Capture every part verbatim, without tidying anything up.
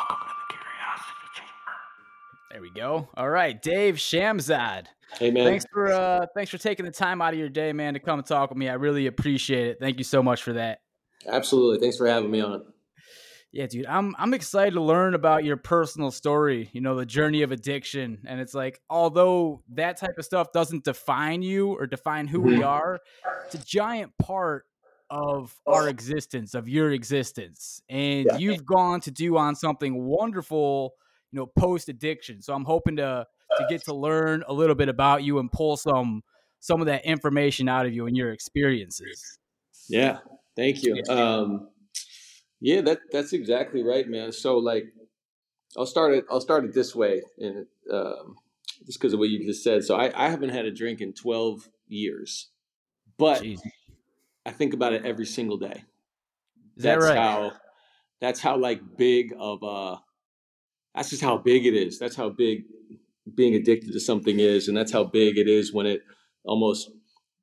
Welcome to the Curiosity Chamber. There we go. All right, Dave Shamzad. Hey, man. Thanks for uh, thanks for taking the time out of your day, man, to come and talk with me. I really appreciate it. Thank you so much for that. Absolutely. Thanks for having me on. Yeah, dude, I'm I'm excited to learn about your personal story, you know, the journey of addiction. And it's like, although that type of stuff doesn't define you or define who we are, it's a giant part of our existence, of your existence. And Yeah. you've gone to do on something wonderful, you know, post addiction. So I'm hoping to to get to learn a little bit about you and pull some some of that information out of you and your experiences. Yeah. Thank you. Um, yeah, that that's exactly right, man. So like, I'll start it. I'll start it this way, and um, just because of what you just said. So I, I haven't had a drink in twelve years, but Jeez. I think about it every single day. Is that That's right? how. That's how like big of a. That's just how big it is. That's how big being addicted to something is, and that's how big it is when it almost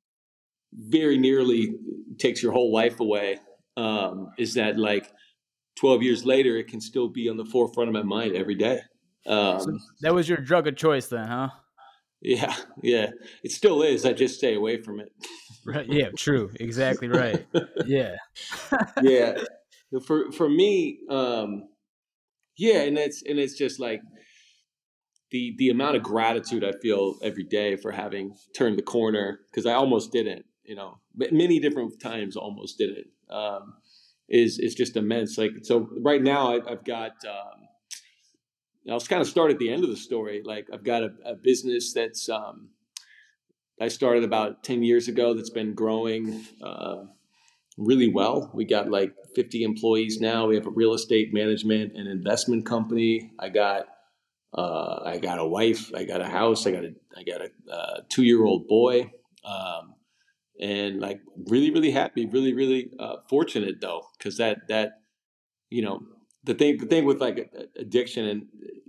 very nearly takes your whole life away. Um, is that like twelve years later, it can still be on the forefront of my mind every day. Um, So that was your drug of choice then, huh? yeah, yeah, it still is. I just stay away from it. Right. Yeah, true. Exactly right. Yeah. Yeah. For for me, um, yeah, and it's and it's just like the the amount of gratitude I feel every day for having turned the corner, because I almost didn't, you know, but many different times almost didn't. Um, is is just immense. Like, so right now I, I've got. Um, I'll kind of start at the end of the story. Like, I've got a, a business that's um, I started about ten years ago that's been growing uh, really well. We got like fifty employees now. We have a real estate management and investment company. I got uh, I got a wife. I got a house. I got a I got a uh, two year old boy. Um, and like really, really happy, really, really uh, fortunate though, because that that you know the thing the thing with like addiction, and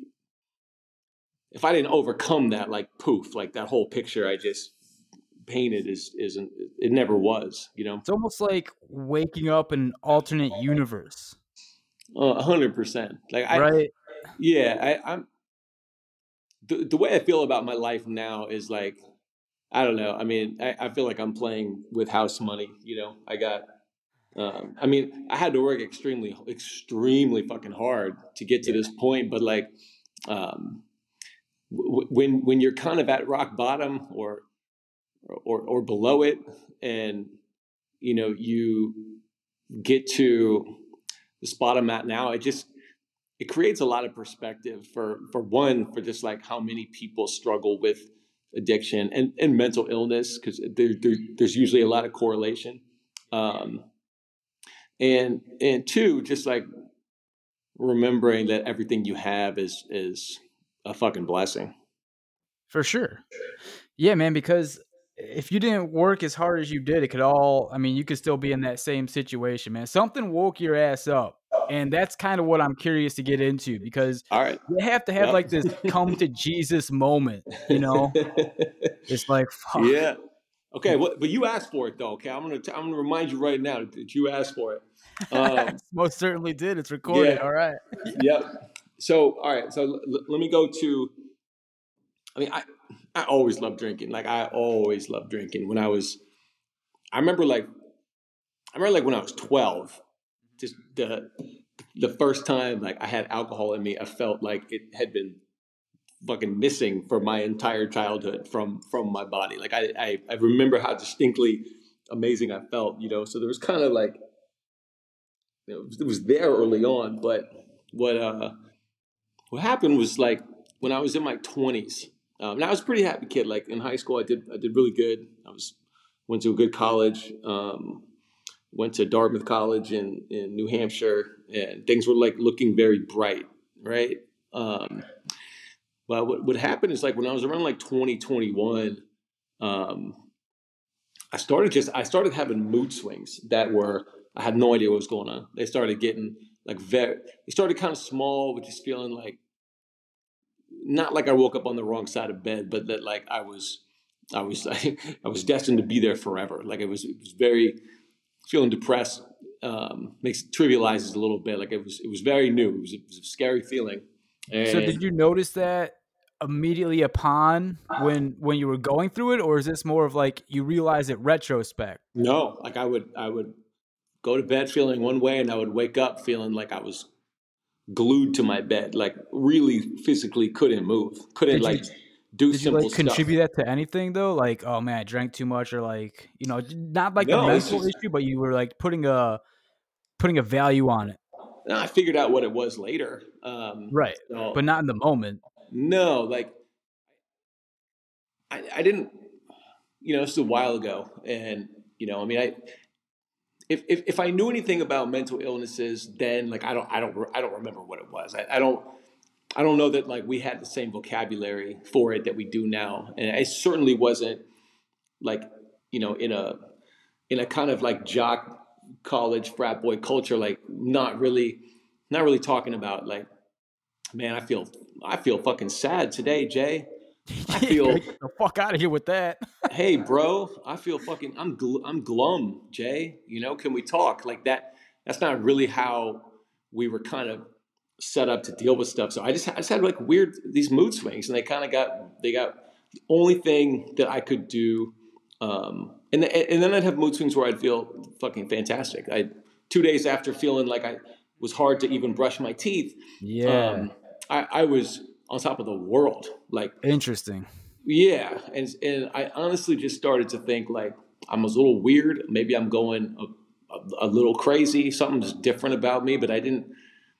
if I didn't overcome that, like poof, like that whole picture I just painted is isn't it never was, you know. It's almost like waking up in an alternate universe. A hundred percent. Like I, right? Yeah, I, I'm the the way I feel about my life now is like, I don't know. I mean, I, I feel like I'm playing with house money. You know, I got. Um, I mean, I had to work extremely, extremely fucking hard to get to this point. But like, um, w- when when you're kind of at rock bottom or or or below it, and you know you get to the spot I'm at now, it just it creates a lot of perspective for for one, for just like how many people struggle with addiction and, and mental illness, because there, there, there's usually a lot of correlation. Um, and and two, just like remembering that everything you have is is a fucking blessing. For sure. Yeah, man, because if you didn't work as hard as you did, it could all, I mean, you could still be in that same situation, man. Something woke your ass up. And that's kind of what I'm curious to get into, because All right. you have to have Yep. like this come to Jesus moment, you know? It's like, fuck. Yeah. Okay, well, but you asked for it though. Okay, I'm gonna t- I'm gonna remind you right now that you asked for it. Um, Most certainly did. It's recorded. Yeah. All right. Yep. So all right. So l- l- let me go to. I mean, I I always loved drinking. Like I always loved drinking. When I was, I remember like, I remember like when I was twelve, just the the first time like I had alcohol in me, I felt like it had been fucking missing for my entire childhood from from my body. Like I I, I remember how distinctly amazing I felt. You know, so there was kind of like, you know, it was there early on, but what uh what happened was like when I was in my twenties. Um, and I was a pretty happy kid. Like in high school, I did I did really good. I was went to a good college. Um, went to Dartmouth College in in New Hampshire, and things were like looking very bright, right? Um, but what what happened is like when I was around like twenty, twenty-one, um, I started just I started having mood swings that were I had no idea what was going on. They started getting like very. They started kind of small, but just feeling like. Not like I woke up on the wrong side of bed, but that like I was, I was, I, I was destined to be there forever. Like it was, it was very feeling depressed, um, makes trivializes a little bit. Like it was, it was very new. It was, it was a scary feeling. And So did you notice that immediately upon when when you were going through it, or is this more of like you realize it retrospect? No, like I would I would go to bed feeling one way, and I would wake up feeling like I was glued to my bed, like really physically couldn't move, couldn't Did you like do did you simple like stuff. contribute that to anything though? Like, oh man, I drank too much, or like, you know, not like the No, it's mental just issue, but you were like putting a putting a value on it. no, I figured out what it was later. Um, Right. so But not in the moment. no, like I, I didn't, you know, this is a while ago, and you know, I mean, I if, if if I knew anything about mental illnesses, then like I don't I don't I don't remember what it was. I, I don't I don't know that like we had the same vocabulary for it that we do now, and it certainly wasn't like, you know, in a in a kind of like jock college frat boy culture, like not really not really talking about like, man, I feel I feel fucking sad today, Jay. I feel, Get the fuck out of here with that. hey, bro, I feel fucking, I'm, gl- I'm glum, Jay. You know, can we talk like that? That's not really how we were kind of set up to deal with stuff. So I just, I just had like weird these mood swings, and they kind of got, they got the only thing that I could do. Um, and th- and then I'd have mood swings where I'd feel fucking fantastic. I two days after feeling like I was hard to even brush my teeth. Yeah. Um, I, I was on top of the world. Like, Interesting. yeah. And, and I honestly just started to think like, I'm a little weird. Maybe I'm going a, a, a little crazy. Something's different about me, but I didn't,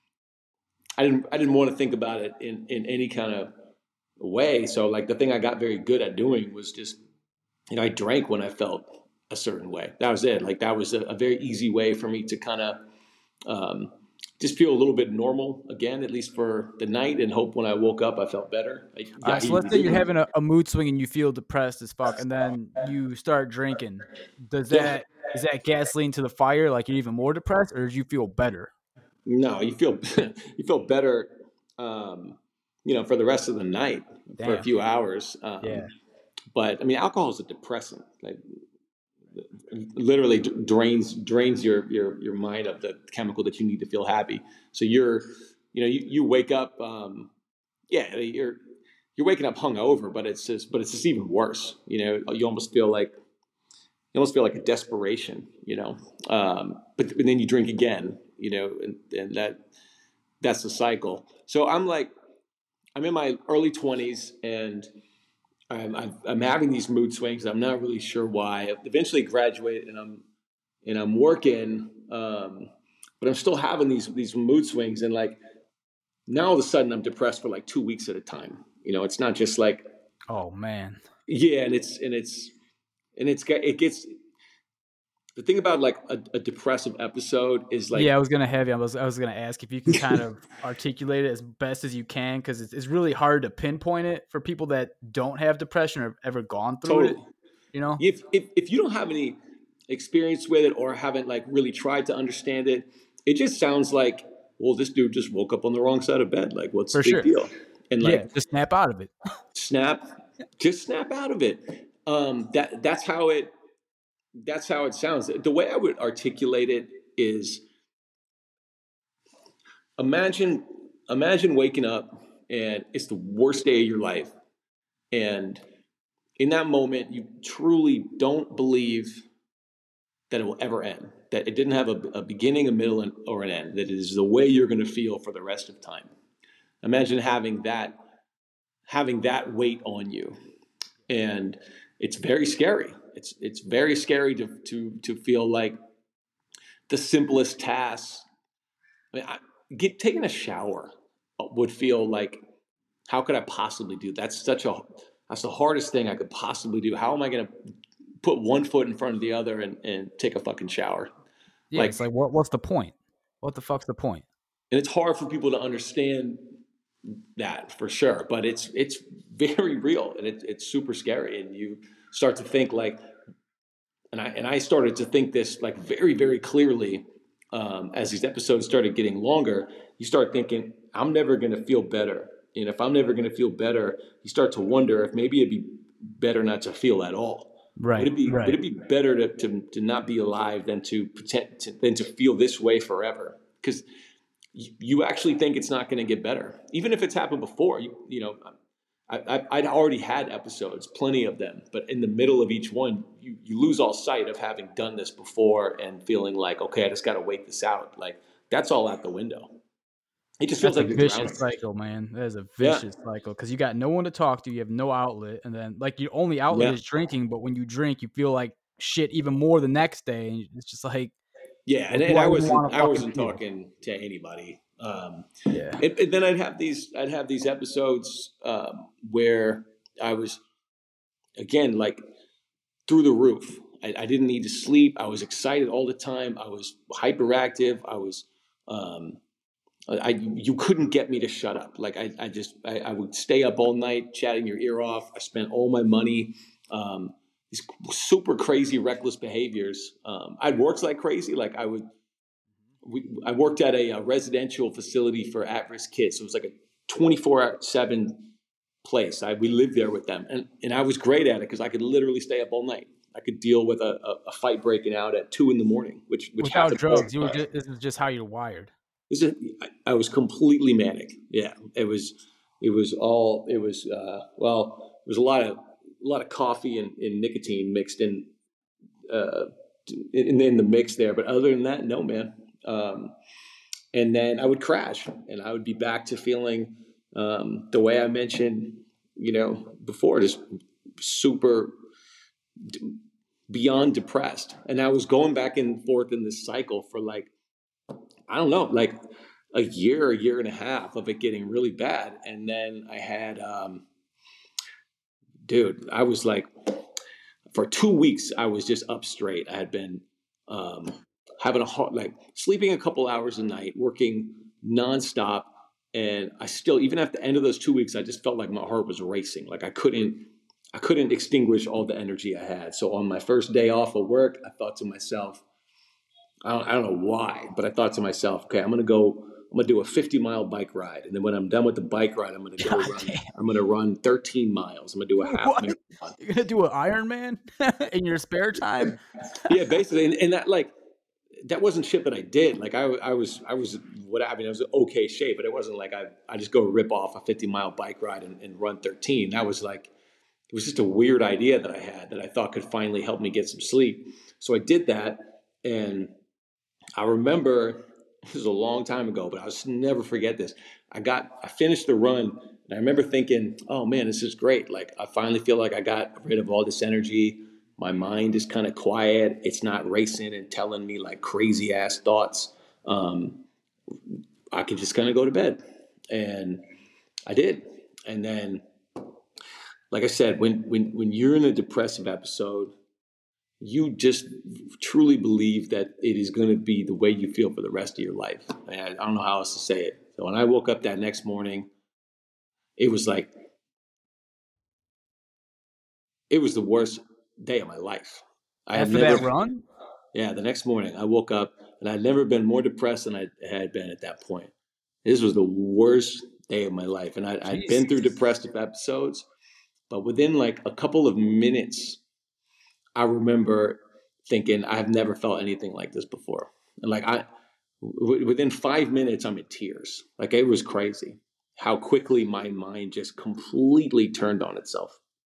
I didn't, I didn't want to think about it in, in any kind of way. So like the thing I got very good at doing was just, you know, I drank when I felt a certain way. That was it. Like that was a, a very easy way for me to kind of, um, just feel a little bit normal again, at least for the night, and hope when I woke up I felt better. I All right, so let's say you're having a, a mood swing and you feel depressed as fuck, and then you start drinking. Does Yeah. that is that gasoline to the fire? Like you're even more depressed, or do you feel better? No, you feel you feel better, um, you know, for the rest of the night, for a Damn. few hours. Um, Yeah. But I mean, alcohol is a depressant. Like, literally d- drains drains your your your mind of the chemical that you need to feel happy. So you're, you know, you, you wake up, um, yeah, you're you're waking up hungover, but it's just but it's just even worse. You know, you almost feel like you almost feel like a desperation. You know, um, but, but then you drink again. You know, and, and that that's the cycle. So I'm like, I'm in my early twenties, and I'm, I'm, I'm having these mood swings. I'm not really sure why. I eventually graduated, and I'm and I'm working, um, but I'm still having these these mood swings. And like now, all of a sudden, I'm depressed for like two weeks at a time. You know, it's not just like, Oh man. yeah, and it's and it's and it's it gets. The thing about like a, a depressive episode is like, yeah, I was gonna have you. I was I was gonna ask if you can kind of articulate it as best as you can, because it's, it's really hard to pinpoint it for people that don't have depression or have ever gone through totally. it. You know. If, if if you don't have any experience with it or haven't like really tried to understand it, it just sounds like, well, this dude just woke up on the wrong side of bed. Like, what's For the big sure. deal? And like, Yeah, just snap out of it. snap, just snap out of it. Um, that that's how it that's how it sounds. The way I would articulate it is, imagine imagine waking up and it's the worst day of your life, and in that moment you truly don't believe that it will ever end, that it didn't have a, a beginning, a middle, and, or an end, that it is the way you're going to feel for the rest of time. Imagine having that having that weight on you, and it's very scary. It's it's very scary to to to feel like the simplest tasks. I mean, I, get taking a shower would feel like, how could I possibly do that? That's such a that's the hardest thing I could possibly do. How am I going to put one foot in front of the other and, and take a fucking shower? Yeah, Like, it's like what what's the point? What the fuck's the point? and it's hard for people to understand that for sure, but it's it's very real, and it, it's super scary. And you start to think like, and I and I started to think this like very very clearly um, as these episodes started getting longer. You start thinking, I'm never going to feel better, and if I'm never going to feel better, you start to wonder if maybe it'd be better not to feel at all. Right. Would it be Right. would it be better to to, to not be alive than to pretend to, than to feel this way forever? Because you, you actually think it's not going to get better, even if it's happened before. You you know, I, I I'd already had episodes, plenty of them, but in the middle of each one, you you lose all sight of having done this before and feeling like, okay, I just got to wait this out. Like that's all out the window. It just feels That's a like you're vicious drowning. cycle, man. That is a Yeah, vicious cycle because you got no one to talk to. You have no outlet, and then like your only outlet yeah, is drinking. But when you drink, you feel like shit even more the next day, and it's just like, yeah. And, what do and I I even want wasn't to I fucking wasn't feel? talking to anybody. Um, Yeah. and, and then I'd have these I'd have these episodes um, where I was again like through the roof. I, I didn't need to sleep. I was excited all the time. I was hyperactive. I was um, I you couldn't get me to shut up. Like I, I just I, I would stay up all night chatting your ear off. I spent all my money. Um, these super crazy, reckless behaviors. Um, I'd worked like crazy. Like I would, we, I worked at a, a residential facility for at-risk kids. So it was like a twenty-four seven place. I we lived there with them, and and I was great at it because I could literally stay up all night. I could deal with a, a, a fight breaking out at two in the morning, which which Without happened all drugs, you the were time. just this is just how you're wired. This is, I, I was completely manic. Yeah, it was. It was all. It was. Uh, well, there was a lot of a lot of coffee and, and nicotine mixed in, uh, in in the mix there. But other than that, no, man. Um, and then I would crash, and I would be back to feeling um, the way I mentioned, you know, before, just super beyond depressed. And I was going back and forth in this cycle for like, I don't know, like a year, a year and a half of it getting really bad. And then I had, um, dude, I was like, for two weeks, I was just up straight. I had been um, having a hard, like sleeping a couple hours a night, working nonstop. And I still, even at the end of those two weeks, I just felt like my heart was racing. Like I couldn't, I couldn't extinguish all the energy I had. So on my first day off of work, I thought to myself, I don't, I don't know why, but I thought to myself, okay, I'm going to go, I'm going to do a fifty mile bike ride. And then when I'm done with the bike ride, I'm going to go God run, damn. I'm going to run thirteen miles. I'm going to do a half What? marathon. You're gonna do an Ironman in your spare time? Yeah, basically. And, and that like, that wasn't shit that I did. Like I, I was, I was, what I mean, I was in okay shape, but it wasn't like I, I just go rip off a fifty mile bike ride and, and run thirteen. That was like, it was just a weird idea that I had that I thought could finally help me get some sleep. So I did that. And I remember, this was a long time ago, but I'll just never forget this. I got, I finished the run and I remember thinking, oh man, this is great. Like I finally feel like I got rid of all this energy. My mind is kind of quiet. It's not racing and telling me like crazy ass thoughts. Um, I could just kind of go to bed. And I did. And then, like I said, when, when, when you're in a depressive episode, you just truly believe that it is going to be the way you feel for the rest of your life. And I don't know how else to say it. So when I woke up that next morning, it was like, it was the worst day of my life. I had After never, that run? yeah, the next morning I woke up and I'd never been more depressed than I had been at that point. This was the worst day of my life. And I, I'd been through Jesus. depressive episodes, but within like a couple of minutes, I remember thinking I've never felt anything like this before. And like I, w- within five minutes, I'm in tears. Like it was crazy how quickly my mind just completely turned on itself.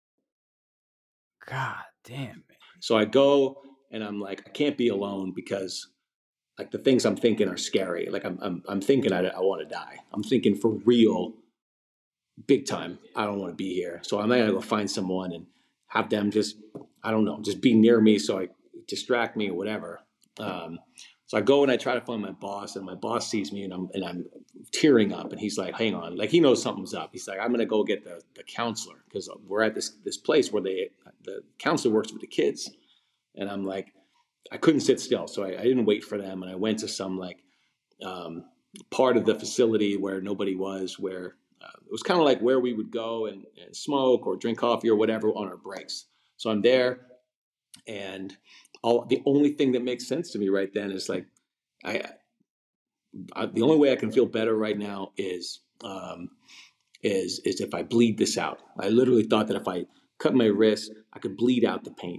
God damn, man. So I go and I'm like, I can't be alone because like the things I'm thinking are scary. Like I'm, I'm, I'm thinking I, I want to die. I'm thinking for real, big time. I don't want to be here. So I'm going to go find someone and have them just, I don't know, just be near me so I distract me or whatever. Um, so I go and I try to find my boss, and my boss sees me and I'm and I'm tearing up, and he's like, "Hang on," like he knows something's up. He's like, "I'm gonna go get the the counselor because we're at this this place where they the counselor works with the kids." And I'm like, I couldn't sit still, so I, I didn't wait for them, and I went to some like um, part of the facility where nobody was, where uh, it was kind of like where we would go and, and smoke or drink coffee or whatever on our breaks. So I'm there, and all the only thing that makes sense to me right then is like, I, I the only way I can feel better right now is um, is is if I bleed this out. I literally thought that if I cut my wrist, I could bleed out the pain.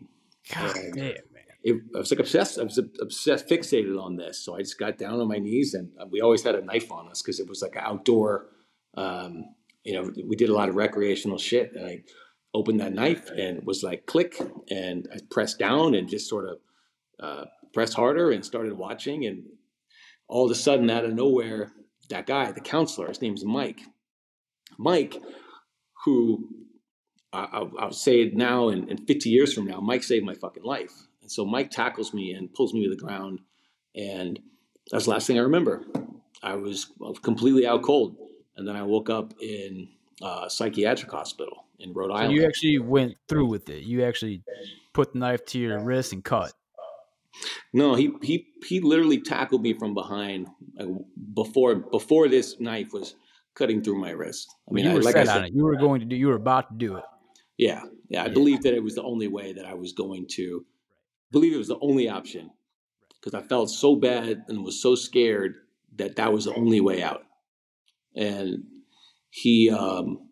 God And damn, man. it, I was like obsessed. I was obsessed, fixated on this. So I just got down on my knees, and we always had a knife on us because it was like an outdoor. Um, you know, we did a lot of recreational shit, and I opened that knife and was like click, and I pressed down and just sort of uh, pressed harder and started watching, and all of a sudden, out of nowhere, that guy, the counselor, his name's Mike. Mike, who I, I'll say it now and, and fifty years from now, Mike saved my fucking life. And so Mike tackles me and pulls me to the ground. And that's the last thing I remember. I was completely out cold. And then I woke up in a psychiatric hospital in Rhode So Island. you actually went through with it. You actually put the knife to your wrist and cut. No, he he he literally tackled me from behind like, before before this knife was cutting through my wrist. I mean, you were I, like set I said, on it. You were going to do. You were about to do it. Yeah, yeah. I Yeah. believed that it was the only way that I was going to. Believe it was the only option because I felt so bad and was so scared that that was the only way out. And he, um,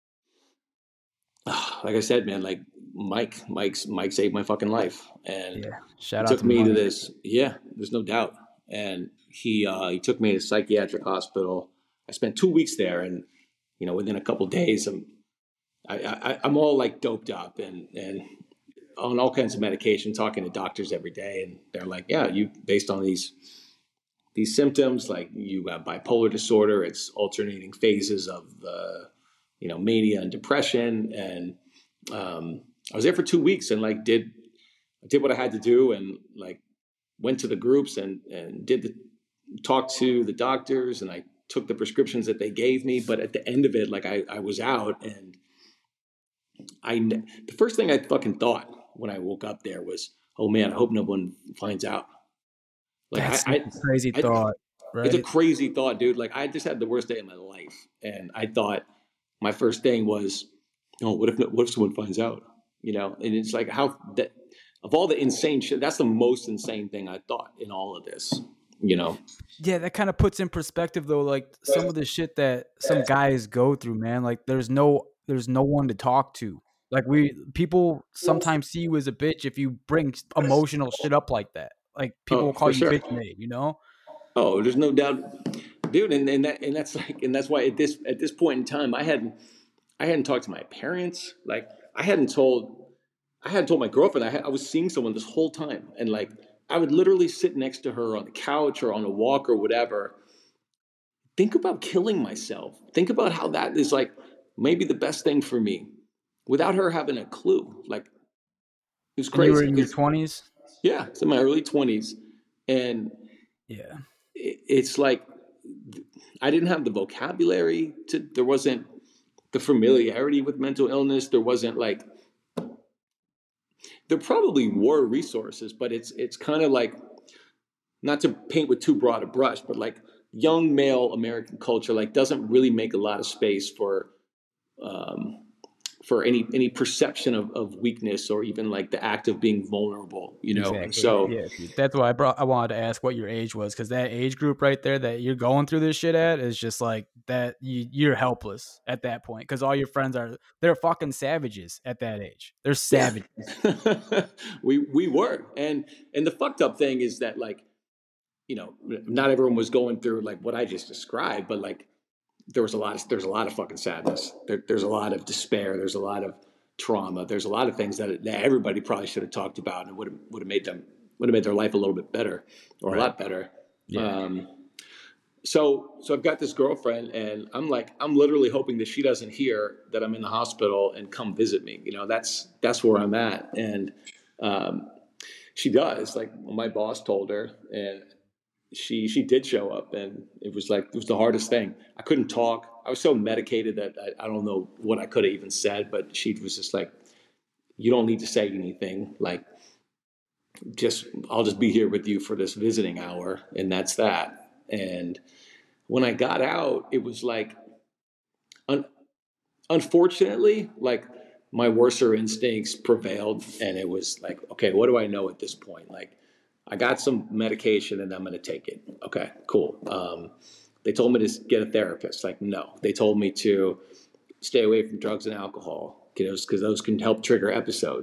like I said, man, like Mike, Mike's Mike saved my fucking life, and Yeah. he Shout out took to me Mike. to this. Yeah, there's no doubt. And he uh, he took me to a psychiatric hospital. I spent two weeks there, and you know, within a couple of days, I'm I, I, I'm all like doped up and and on all kinds of medication, talking to doctors every day, and they're like, yeah, you based on these these symptoms, like you have bipolar disorder. It's alternating phases of uh, you know mania and depression. And um, I was there for two weeks and like did I did what I had to do and like went to the groups and and did the talked to the doctors and I took the prescriptions that they gave me. But at the end of it, like I, I was out and I the first thing I fucking thought when I woke up there was, oh man, I hope no one finds out. Like That's I, a crazy I, I thought, right? It's a crazy thought, dude. Like I just had the worst day of my life, and I thought my first thing was, oh, what if what if someone finds out? You know, and it's like how that of all the insane shit, that's the most insane thing I thought in all of this. You know, Yeah, that kind of puts in perspective though, like some of the shit that some guys go through, man. Like there's no there's no one to talk to. Like we people sometimes see you as a bitch if you bring emotional shit up like that. Like people oh, will call for you sure. bitch made, you know? Oh, there's no doubt, dude. And, and that and that's like and that's why at this at this point in time, I hadn't I hadn't talked to my parents. Like I hadn't told I hadn't told my girlfriend. I had, I was seeing someone this whole time, and like I would literally sit next to her on the couch or on a walk or whatever. Think about killing myself. Think about how that is like maybe the best thing for me, without her having a clue. Like it was And you were crazy. in your 'cause- twenties? yeah, it's in my early twenties, and Yeah. it, it's like I didn't have the vocabulary to. There wasn't the familiarity with mental illness. There wasn't like there probably were resources, but it's it's kind of like not to paint with too broad a brush, but like young male American culture like doesn't really make a lot of space for um, for any any perception of, of weakness or even like the act of being vulnerable, you know. Exactly. And so yeah, dude. That's why I brought I wanted to ask what your age was, because that age group right there that you're going through this shit at is just like that you you're helpless at that point because all your friends are they're fucking savages at that age. They're savages. yeah. we we were. And and the fucked up thing is that like, you know, not everyone was going through like what I just described, but like there was a lot of there's a lot of fucking sadness. There, there's a lot of despair. There's a lot of trauma. There's a lot of things that, that everybody probably should have talked about and would have would have made them would have made their life a little bit better or Right. a lot better. Yeah. Um, so so I've got this girlfriend and I'm like I'm literally hoping that she doesn't hear that I'm in the hospital and come visit me. You know, that's that's where I'm at. And um, she does. Like my boss told her, and she she did show up, and it was like it was the hardest thing. I couldn't talk. I was so medicated that I, I don't know what I could have even said, but she was just like, you don't need to say anything. Like, just I'll just be here with you for this visiting hour, and that's that. And when I got out, it was like, un- unfortunately, like my worser instincts prevailed, and it was like, okay, what do I know at this point? Like, I got some medication and I'm going to take it. Okay, cool. Um, they told me to get a therapist. Like, no. They told me to stay away from drugs and alcohol because those can help trigger episodes.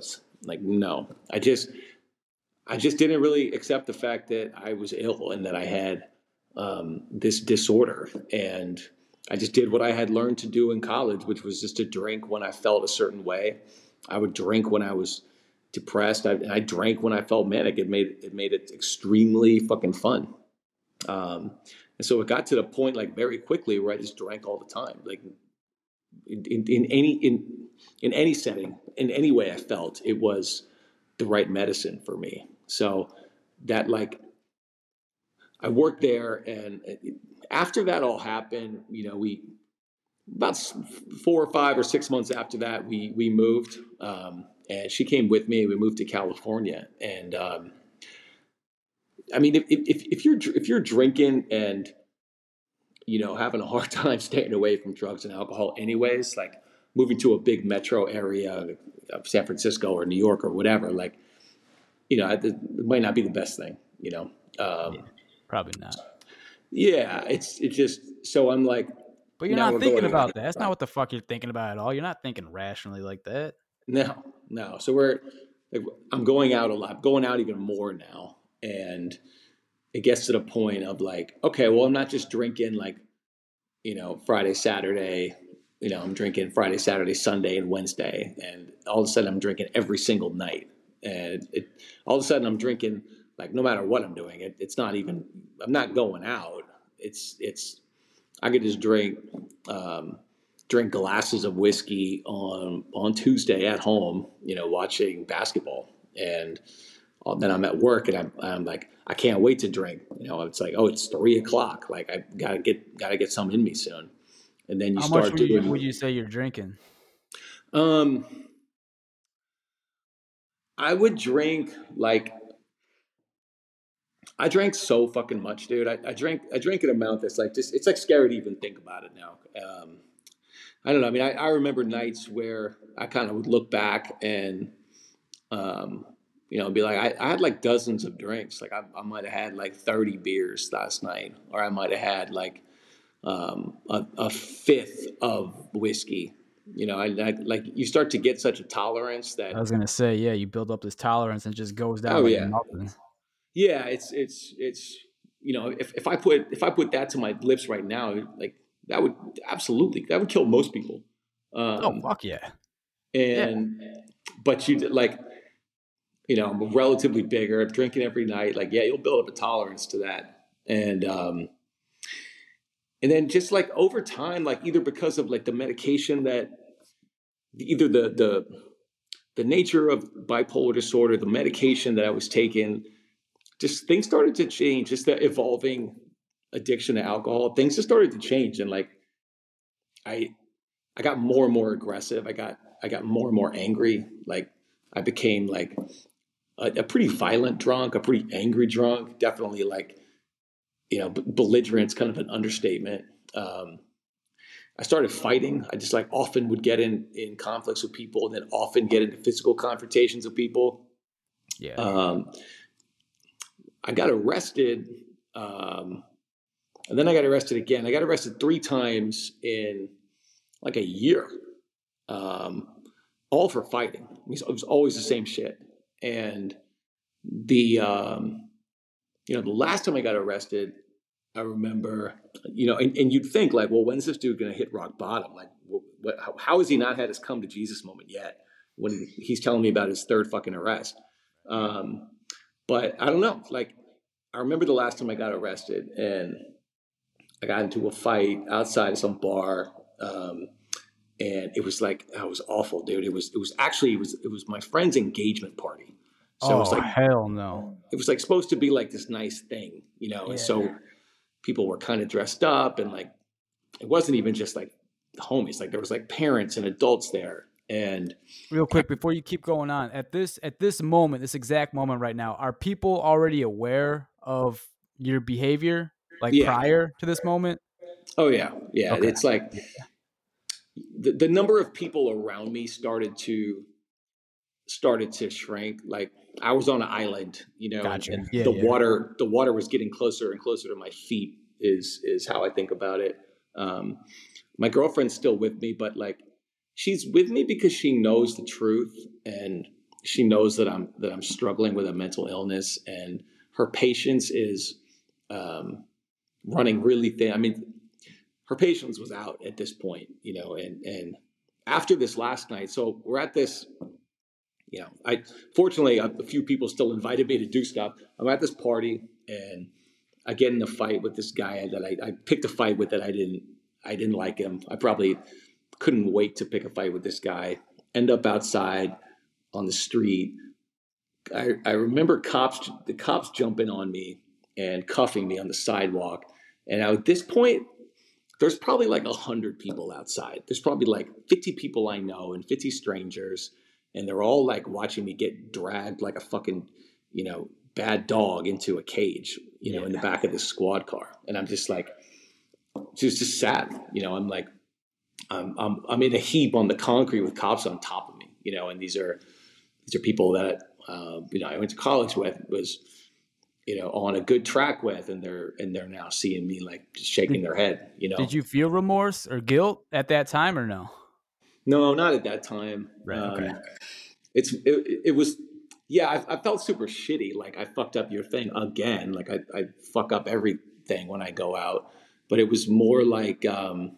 Like, no, I just, I just didn't really accept the fact that I was ill and that I had um, this disorder. And I just did what I had learned to do in college, which was just to drink when I felt a certain way. I would drink when I was depressed. I, and I drank when I felt manic. It made it made it extremely fucking fun. Um, and so it got to the point, like, very quickly, where I just drank all the time. Like, in, in, in any in in any setting, in any way I felt, it was the right medicine for me. So that, like, I worked there, and after that all happened, you know, we about four or five or six months after that, we we moved, um, and she came with me. We moved to California, and um, I mean, if, if if you're if you're drinking and, you know, having a hard time staying away from drugs and alcohol, anyways, like moving to a big metro area of San Francisco or New York or whatever, like, you know, it, it might not be the best thing, you know. Um, Yeah, probably not. yeah, it's it's just so I'm like, But you're now not we're thinking going about that. That's not what the fuck you're thinking about at all. You're not thinking rationally like that. No, no. So we're like, I'm going out a lot, going out even more now, and it gets to the point of like, okay, well, I'm not just drinking like, you know, Friday, Saturday. You know, I'm drinking Friday, Saturday, Sunday, and Wednesday, and all of a sudden I'm drinking every single night, and it, all of a sudden I'm drinking like no matter what I'm doing. It, it's not even I'm not going out. It's it's I could just drink. Um, drink glasses of whiskey on on Tuesday at home, you know, watching basketball, and then I'm at work and I'm, I'm like, I can't wait to drink. You know, it's like, oh, it's three o'clock. Like I gotta get gotta get some in me soon. And then you How much start would you, doing. would you say you're drinking? Um, I would drink like I drank so fucking much, dude. I, I drank I drank an amount that's like just it's like scary to even think about it now. Um, I don't know. I mean, I, I remember nights where I kind of would look back and, um, you know, be like, I, I had like dozens of drinks. Like I, I might have had like thirty beers last night, or I might have had like um, a, a fifth of whiskey. You know, I, I like you start to get such a tolerance that. I was gonna say, yeah, you build up this tolerance and it just goes down Oh like yeah, nothing. yeah. It's it's it's you know, if if I put if I put that to my lips right now, like. That would absolutely that would kill most people. Oh Um, fuck yeah! and yeah. But you like, you know, I'm relatively bigger. I'm drinking every night. Like, yeah, you'll build up a tolerance to that, and um, and then just like over time, like either because of like the medication that, either the the the nature of bipolar disorder, the medication that I was taking, just things started to change. Just the evolving addiction to alcohol, things just started to change, and like I I got more and more aggressive. I got I got more and more angry. Like I became like a, a pretty violent drunk, a pretty angry drunk. Definitely like, you know, belligerent's kind of an understatement. Um, I started fighting. I just like often would get in in conflicts with people, and then often get into physical confrontations with people. Yeah. Um, I got arrested. Um, And then I got arrested again. I got arrested three times in like a year, um, all for fighting. It was always the same shit. And the, um, you know, the last time I got arrested, I remember, you know, and, and you'd think like, well, when's this dude going to hit rock bottom? Like, what, what, how, how has he not had his come to Jesus moment yet when he's telling me about his third fucking arrest? Um, but I don't know. Like, I remember the last time I got arrested, and I got into a fight outside of some bar, um, and it was like, that was awful, dude. It was, it was actually, it was, it was my friend's engagement party. So oh it was like, hell no! it was like supposed to be like this nice thing, you know. And Yeah. so people were kind of dressed up, and like, it wasn't even just like homies. Like there was like parents and adults there. And real quick before you keep going on, at this at this moment, this exact moment right now, are people already aware of your behavior? Like yeah. prior to this moment? Oh yeah, yeah. Okay. It's like the, the number of people around me started to started to shrink. Like I was on an island, you know, Gotcha. and Yeah, the yeah. water the water was getting closer and closer to my feet. Is is how I think about it. Um, my girlfriend's still with me, but like she's with me because she knows the truth, and she knows that I'm that I'm struggling with a mental illness, and her patience is um, running really thin. I mean, her patience was out at this point, you know, and and after this last night, so we're at this, you know, I fortunately a, a few people still invited me to do stuff. I'm at this party, and I get in a fight with this guy that I, I picked a fight with that I didn't I didn't like him. I probably couldn't wait to pick a fight with this guy. End up outside on the street. I, I remember cops the cops jumping on me and cuffing me on the sidewalk. And at this point, there's probably like a hundred people outside. There's probably like fifty people I know and fifty strangers, and they're all like watching me get dragged like a fucking, you know, bad dog into a cage, you know, yeah. in the back of this squad car. And I'm just like, just just sad, you know. I'm like, I'm I'm I'm in a heap on the concrete with cops on top of me, you know. And these are these are people that uh, you know I went to college with, was you know on a good track with, and they're and they're now seeing me like just shaking their head, you know. Did you feel remorse or guilt at that time or no? No, not at that time. Right. Okay. Um, it's it, it was yeah. I, I felt super shitty. Like I fucked up your thing again. Like I I fuck up everything when I go out. But it was more like um,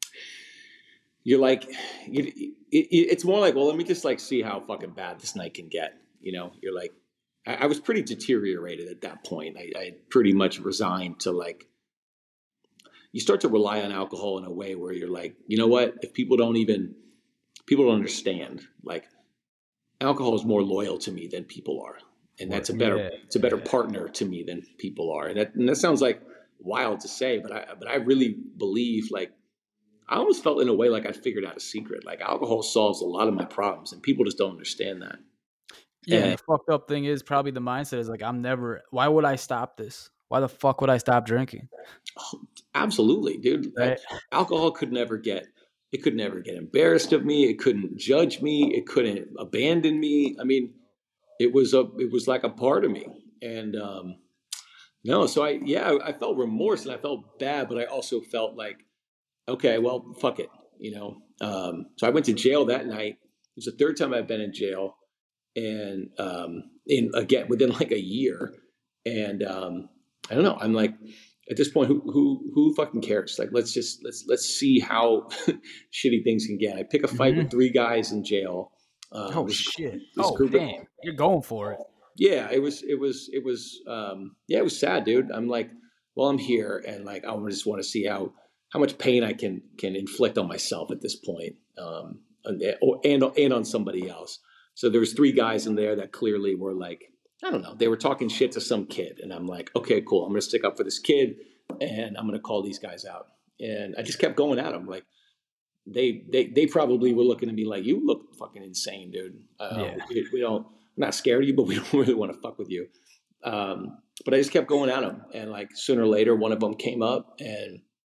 you're like you, it, it, it's more like, well, let me just like see how fucking bad this night can get. You know, you're like, I, I was pretty deteriorated at that point. I, I pretty much resigned to like. You start to rely on alcohol in a way where you're like, you know what? If people don't even people don't understand, like alcohol is more loyal to me than people are, and that's a better yeah, it's a better yeah. partner to me than people are. And that and that sounds like wild to say, but I but I really believe, like, I almost felt in a way like I'd figured out a secret. Like alcohol solves a lot of my problems, and people just don't understand that. Yeah, and, the fucked up thing is probably the mindset is like, I'm never. Why would I stop this? Why the fuck would I stop drinking? Oh, absolutely, dude. Right. Like, alcohol could never get it could never get embarrassed of me. It couldn't judge me. It couldn't abandon me. I mean, it was a it was like a part of me, and. um No, so I, yeah, I felt remorse and I felt bad, but I also felt like, okay, well, fuck it, you know? Um, so I went to jail that night. It was the third time I've been in jail, and um, in again, within like a year. And um, I don't know, I'm like, at this point, who, who, who fucking cares? Like, let's just, let's, let's see how shitty things can get. I pick a fight mm-hmm. with three guys in jail. Um, oh, this, shit. This oh, damn. Of, You're going for it. Yeah, it was, it was, it was, um, yeah, it was sad, dude. I'm like, well, I'm here, and like, I just want to see how, how much pain I can, can inflict on myself at this point, um, and, and, and on somebody else. So there was three guys in there that clearly were like, I don't know, they were talking shit to some kid, and I'm like, okay, cool. I'm going to stick up for this kid, and I'm going to call these guys out. And I just kept going at them. Like, they, they, they probably were looking at me like, you look fucking insane, dude. Uh, yeah. we, we don't, I'm not scared of you, but we don't really want to fuck with you. Um, but I just kept going at them. And like sooner or later, one of them came up and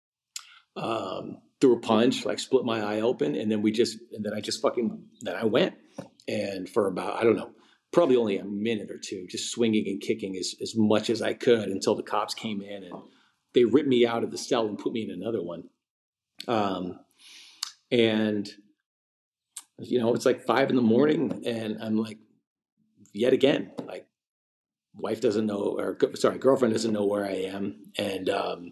um, threw a punch, like split my eye open. And then we just, and then I just fucking, then I went. And for about, I don't know, probably only a minute or two, just swinging and kicking as, as much as I could until the cops came in and they ripped me out of the cell and put me in another one. Um, and, you know, it's like five in the morning and I'm like, yet again, like, wife doesn't know, or sorry, girlfriend doesn't know where I am. And um,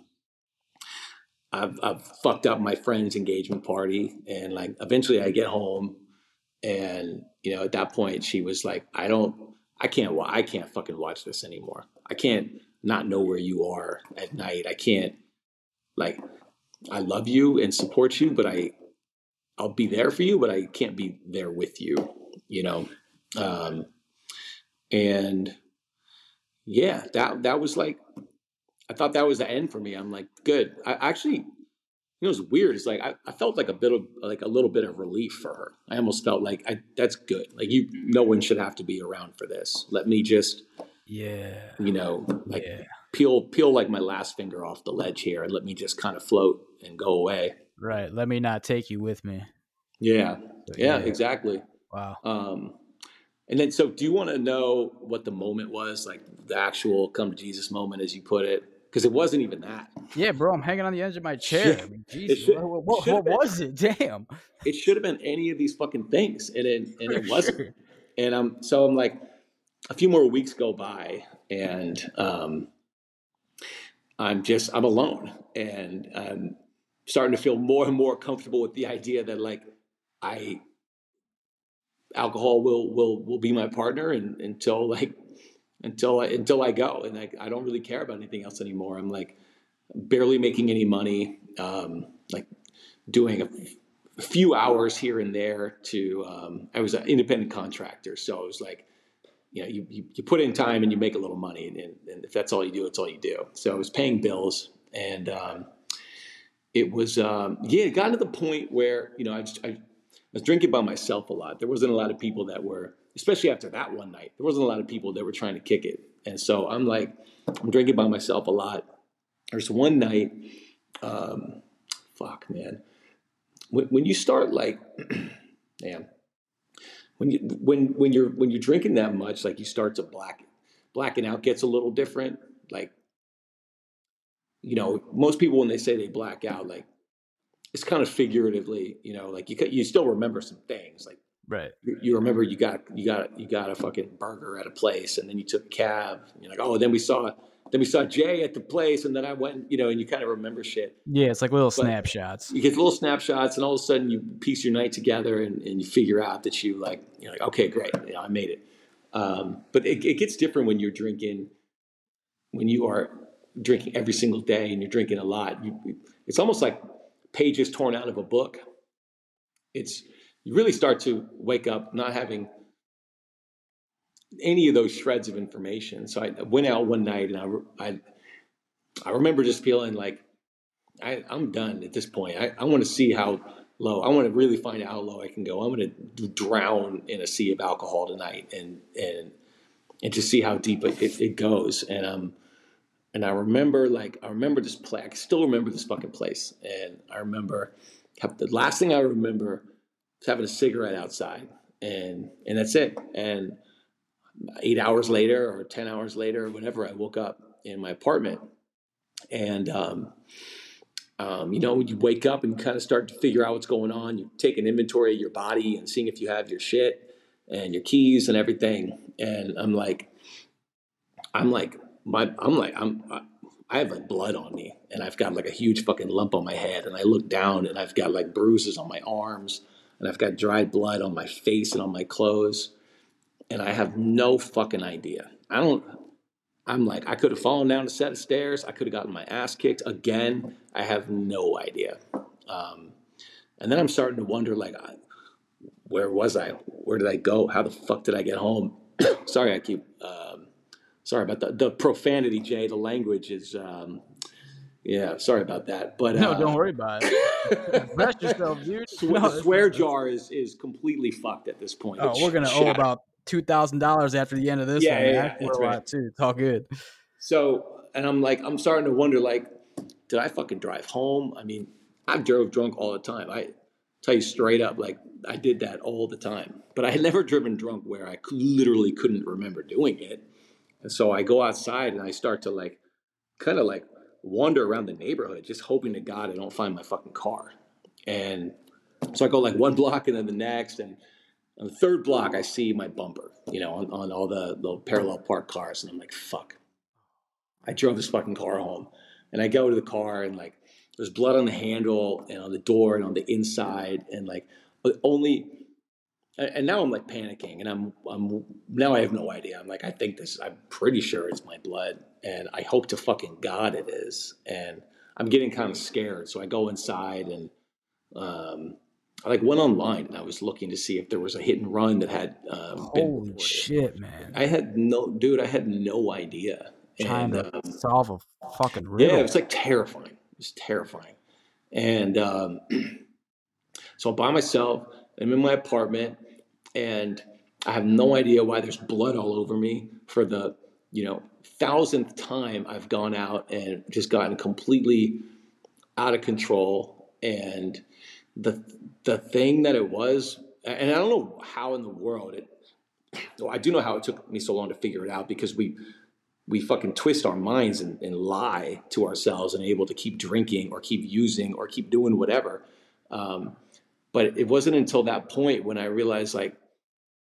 I've, I've fucked up my friend's engagement party. And like, eventually I get home and, you know, at that point she was like, I don't, I can't, I can't fucking watch this anymore. I can't not know where you are at night. I can't, like, I love you and support you, but I, I'll be there for you, but I can't be there with you, you know? Um, and yeah, that, that was like, I thought that was the end for me. I'm like, good. I actually, you know, it's weird. It's like, I, I felt like a bit of, like a little bit of relief for her. I almost felt like I, that's good. Like you, no one should have to be around for this. Let me just, yeah, you know, like yeah. peel, peel like my last finger off the ledge here and let me just kind of float and go away. Right. Let me not take you with me. Yeah. Yeah, yeah. Exactly. Wow. Um, and then, so do you want to know what the moment was, like the actual come to Jesus moment, as you put it? Because it wasn't even that. Yeah, bro, I'm hanging on the edge of my chair. I mean, Jesus, should, what, what, what been, was it? Damn. It should have been any of these fucking things, and it, and it wasn't. And I'm so I'm like, a few more weeks go by, and um, I'm just I'm alone, and I'm starting to feel more and more comfortable with the idea that like I alcohol will will will be my partner and, until like until I, until I go, and I, I don't really care about anything else anymore. I'm like barely making any money, um, like doing a, a few hours here and there to. Um, I was an independent contractor, so it was like, you know, you, you, you put in time and you make a little money, and, and if that's all you do, it's all you do. So I was paying bills, and um, it was um, yeah, it got to the point where you know I, just, I I was drinking by myself a lot. There wasn't a lot of people that were, especially after that one night, there wasn't a lot of people that were trying to kick it. And so I'm like, I'm drinking by myself a lot. There's one night, um, fuck, man. When, when you start like, man, when you when when you're when you're drinking that much, like you start to black blacking out gets a little different. Like, you know, most people when they say they black out, like it's kind of figuratively, you know, like you you still remember some things, like right. You, you remember you got you got you got a fucking burger at a place, and then you took a cab. And you're like, oh, then we saw then we saw Jay at the place, and then I went, you know, and you kind of remember shit. Yeah, it's like little But snapshots. you get little snapshots, and all of a sudden you piece your night together, and, and you figure out that you like, you're like, okay, great, you know, I made it. Um, but it, it gets different when you're drinking, when you are drinking every single day, and you're drinking a lot. You, it's almost like pages torn out of a book. It's you really start to wake up not having any of those shreds of information. So I went out one night, and I I, I remember just feeling like I, I'm done at this point. I, I want to see how low. I want to really find out how low I can go. I'm going to drown in a sea of alcohol tonight, and and and just see how deep it, it, it goes. And um and I remember like I remember this place. I still remember this fucking place, and I remember the last thing I remember was having a cigarette outside, and and that's it. And eight hours later, or ten hours later, or whatever, I woke up in my apartment, and um, um, you know, you wake up and you kind of start to figure out what's going on. You take an inventory of your body and seeing if you have your shit and your keys and everything. And I'm like, I'm like, my, I'm like, I'm, I have like blood on me, and I've got like a huge fucking lump on my head. And I look down, and I've got like bruises on my arms, and I've got dried blood on my face and on my clothes. And I have no fucking idea. I don't, I'm like, I could have fallen down a set of stairs. I could have gotten my ass kicked again. I have no idea. Um, and then I'm starting to wonder, like, I, where was I? Where did I go? How the fuck did I get home? Sorry, I keep, um, sorry about the, the profanity, Jay. The language is, um, yeah, sorry about that. But No, uh, don't worry about it. Rest yourself, dude. sw- No, the that's- swear jar is, is completely fucked at this point. Oh, It's we're gonna owe shattered. about two thousand dollars after the end of this Yeah, one. yeah, man. yeah, I that's swear a right. lot too. It's all good. So, and I'm like, I'm starting to wonder, like, did I fucking drive home? I mean, I've drove drunk all the time. I tell you straight up, like, I did that all the time. But I had never driven drunk where I could, literally couldn't remember doing it. And so I go outside and I start to, like, kind of like wander around the neighborhood, just hoping to God I don't find my fucking car. And so I go like one block and then the next, and on the third block, I see my bumper, you know, on, on all the, the parallel parked cars. And I'm like, fuck. I drove this fucking car home. And I go to the car, and like, there's blood on the handle and on the door and on the inside. And like, only, and now I'm like panicking. And I'm, I'm, now I have no idea. I'm like, I think this, I'm pretty sure it's my blood. And I hope to fucking God it is. And I'm getting kind of scared. So I go inside, and, um, I like went online, and I was looking to see if there was a hit and run that had um, been Holy reported. shit, man! I had no, dude. I had no idea. Trying And to um, solve a fucking riddle. yeah, it was like terrifying. It was terrifying. And um, so I'm by myself. I'm in my apartment, and I have no idea why there's blood all over me. For the you know thousandth time, I've gone out and just gotten completely out of control. And the the thing that it was, and I don't know how in the world it. Well, I do know how it took me so long to figure it out, because we we fucking twist our minds and, and lie to ourselves and able to keep drinking or keep using or keep doing whatever. Um, but it wasn't until that point when I realized, like,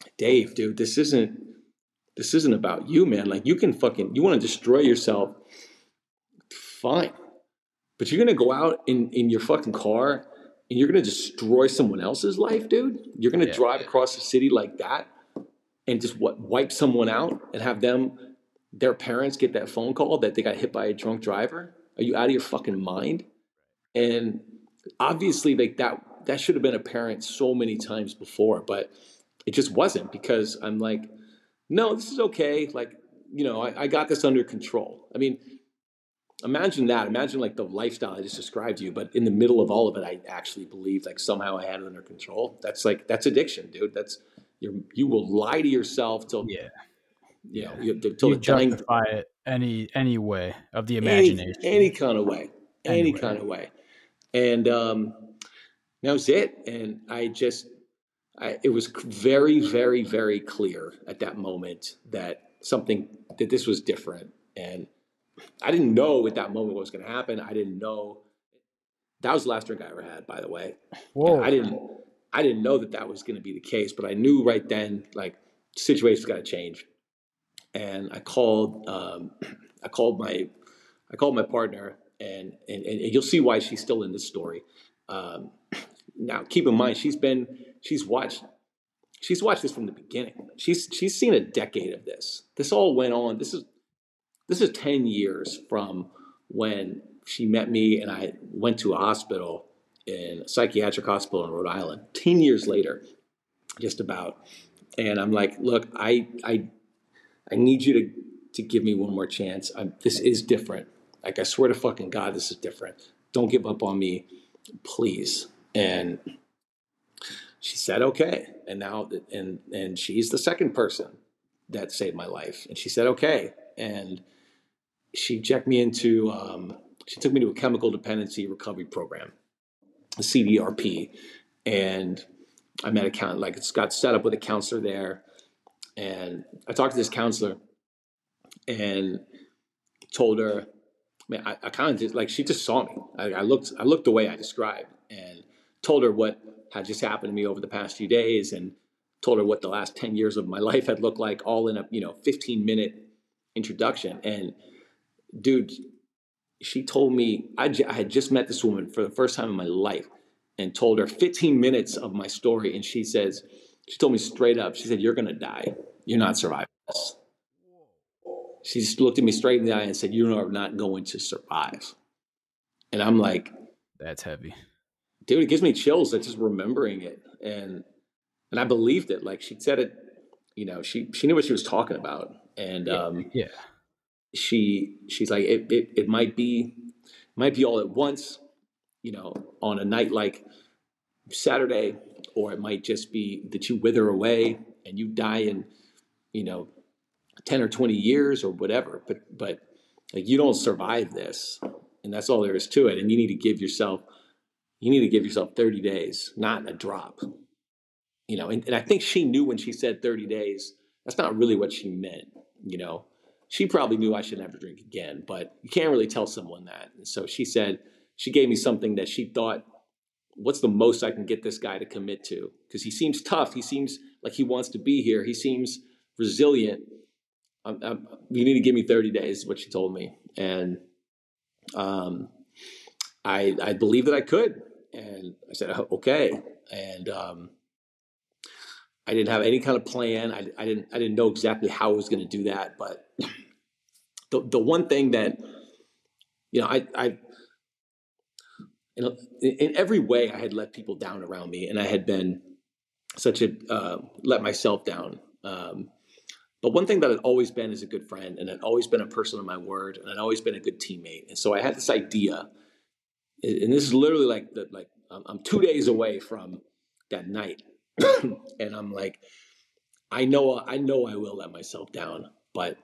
Dave, dude, this isn't this isn't about you, man. Like you can fucking you want to destroy yourself, fine. But you're gonna go out in, in your fucking car and you're gonna destroy someone else's life, dude. You're gonna Yeah. drive across the city like that and just what wipe someone out and have them their parents get that phone call that they got hit by a drunk driver? Are you out of your fucking mind? And obviously, like that that should have been apparent so many times before, but it just wasn't because I'm like, no, this is okay. Like, you know, I, I got this under control. I mean, imagine that. Imagine like the lifestyle I just described to you, but in the middle of all of it, I actually believed like somehow I had it under control. That's like that's addiction, dude. That's you. You will lie to yourself till Yeah. you Yeah. know you, till You the dying justify it any any way of the any imagination. any kind of way, any Anyway. kind of way, and um, that was it. And I just, I, it was very, very, very clear at that moment that something that this was different, and I didn't know at that moment what was going to happen. I didn't know that was the last drink I ever had, by the way. Whoa. I didn't, I didn't know that that was going to be the case, but I knew right then, like, the situation's got to change. And I called, um, I called my, I called my partner, and, and and you'll see why she's still in this story. Um, now, keep in mind, she's been, she's watched, she's watched this from the beginning. She's she's seen a decade of this. This all went on. This is this is ten years from when she met me and I went to a hospital, in a psychiatric hospital in Rhode Island. Ten years later, just about. And I'm like, look, I I I need you to to give me one more chance. I'm, this is different. Like I swear to fucking God, this is different. Don't give up on me, please. And she said, okay. And now, and and she's the second person that saved my life. And she said, okay. And she checked me into, um, she took me to a chemical dependency recovery program, a C D R P. And I met a count, like it's got set up with a counselor there. And I talked to this counselor and told her, man, I, I kind of just like, she just saw me. I, I looked, I looked the way I described and told her what had just happened to me over the past few days and told her what the last ten years of my life had looked like, all in a, you know, fifteen minute introduction. And dude, she told me, I, j- I had just met this woman for the first time in my life and told her fifteen minutes of my story. And she says, she told me straight up, she said, you're going to die. You're not surviving this. She just looked at me straight in the eye and said, you are not going to survive. And I'm like, That's heavy. dude, it gives me chills at just remembering it. And and I believed it. Like she said it, you know, she she knew what she was talking about. And um Yeah. she she's like, it it, it might be might be all at once, you know, on a night like Saturday, or it might just be that you wither away and you die in, you know, ten or twenty years or whatever. But but like you don't survive this. And that's all there is to it. And you need to give yourself you need to give yourself thirty days, not a drop. You know, and, and I think she knew when she said thirty days, that's not really what she meant. You know, she probably knew I should never drink again, but you can't really tell someone that. And so she said, she gave me something that she thought, what's the most I can get this guy to commit to? Because he seems tough. He seems like he wants to be here. He seems resilient. I'm, I'm, you need to give me thirty days, is what she told me. And um, I, I believed that I could. And I said, okay. And um, I didn't have any kind of plan. I, I didn't I didn't know exactly how I was going to do that. But the the one thing that, you know, I, I you know, in, in every way I had let people down around me, and I had been such a uh, let myself down. Um, but one thing that I'd always been is a good friend, and I'd always been a person of my word, and I'd always been a good teammate. And so I had this idea, and this is literally like the, like I'm two days away from that night, and I'm like, I know I know I will let myself down, but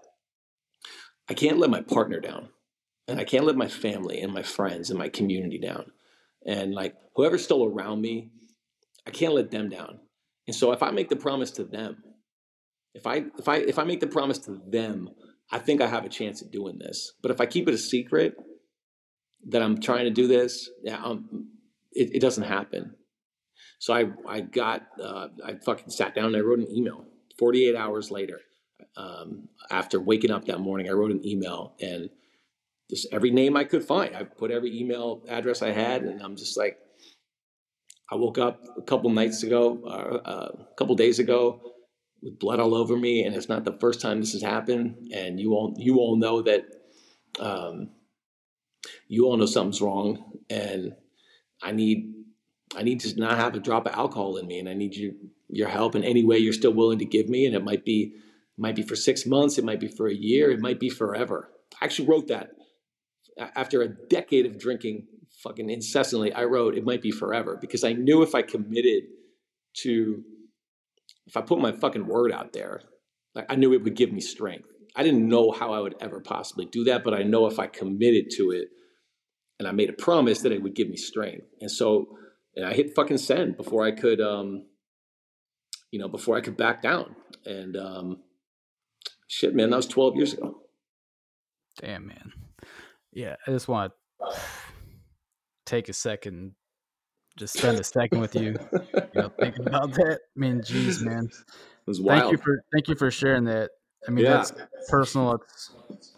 I can't let my partner down, and I can't let my family and my friends and my community down, and like whoever's still around me, I can't let them down. And so if I make the promise to them, if I if I if I make the promise to them, I think I have a chance at doing this. But if I keep it a secret that I'm trying to do this, yeah, um, it, it doesn't happen. So I I got uh, I fucking sat down and I wrote an email forty-eight hours later, um, after waking up that morning, I wrote an email and just every name I could find. I put every email address I had, and I'm just like, I woke up a couple nights ago, uh, uh, a couple days ago, with blood all over me, and it's not the first time this has happened. And you all, you all know that, um, you all know something's wrong, and I need, I need to not have a drop of alcohol in me, and I need you, your help in any way you're still willing to give me. And it might be, it might be for six months, it might be for a year, it might be forever. I actually wrote that after a decade of drinking fucking incessantly. I wrote, it might be forever, because I knew if I committed to, if I put my fucking word out there, like, I knew it would give me strength. I didn't know how I would ever possibly do that, but I know if I committed to it and I made a promise that it would give me strength. And so, and I hit fucking send before I could, um, you know, before I could back down. And um, shit, man, that was twelve years ago. Damn, man. Yeah, I just want to take a second, just spend a second with you, you know, thinking about that. I mean, geez, man. It was wild. Thank you for thank you for sharing that. I mean, Yeah. that's personal. It's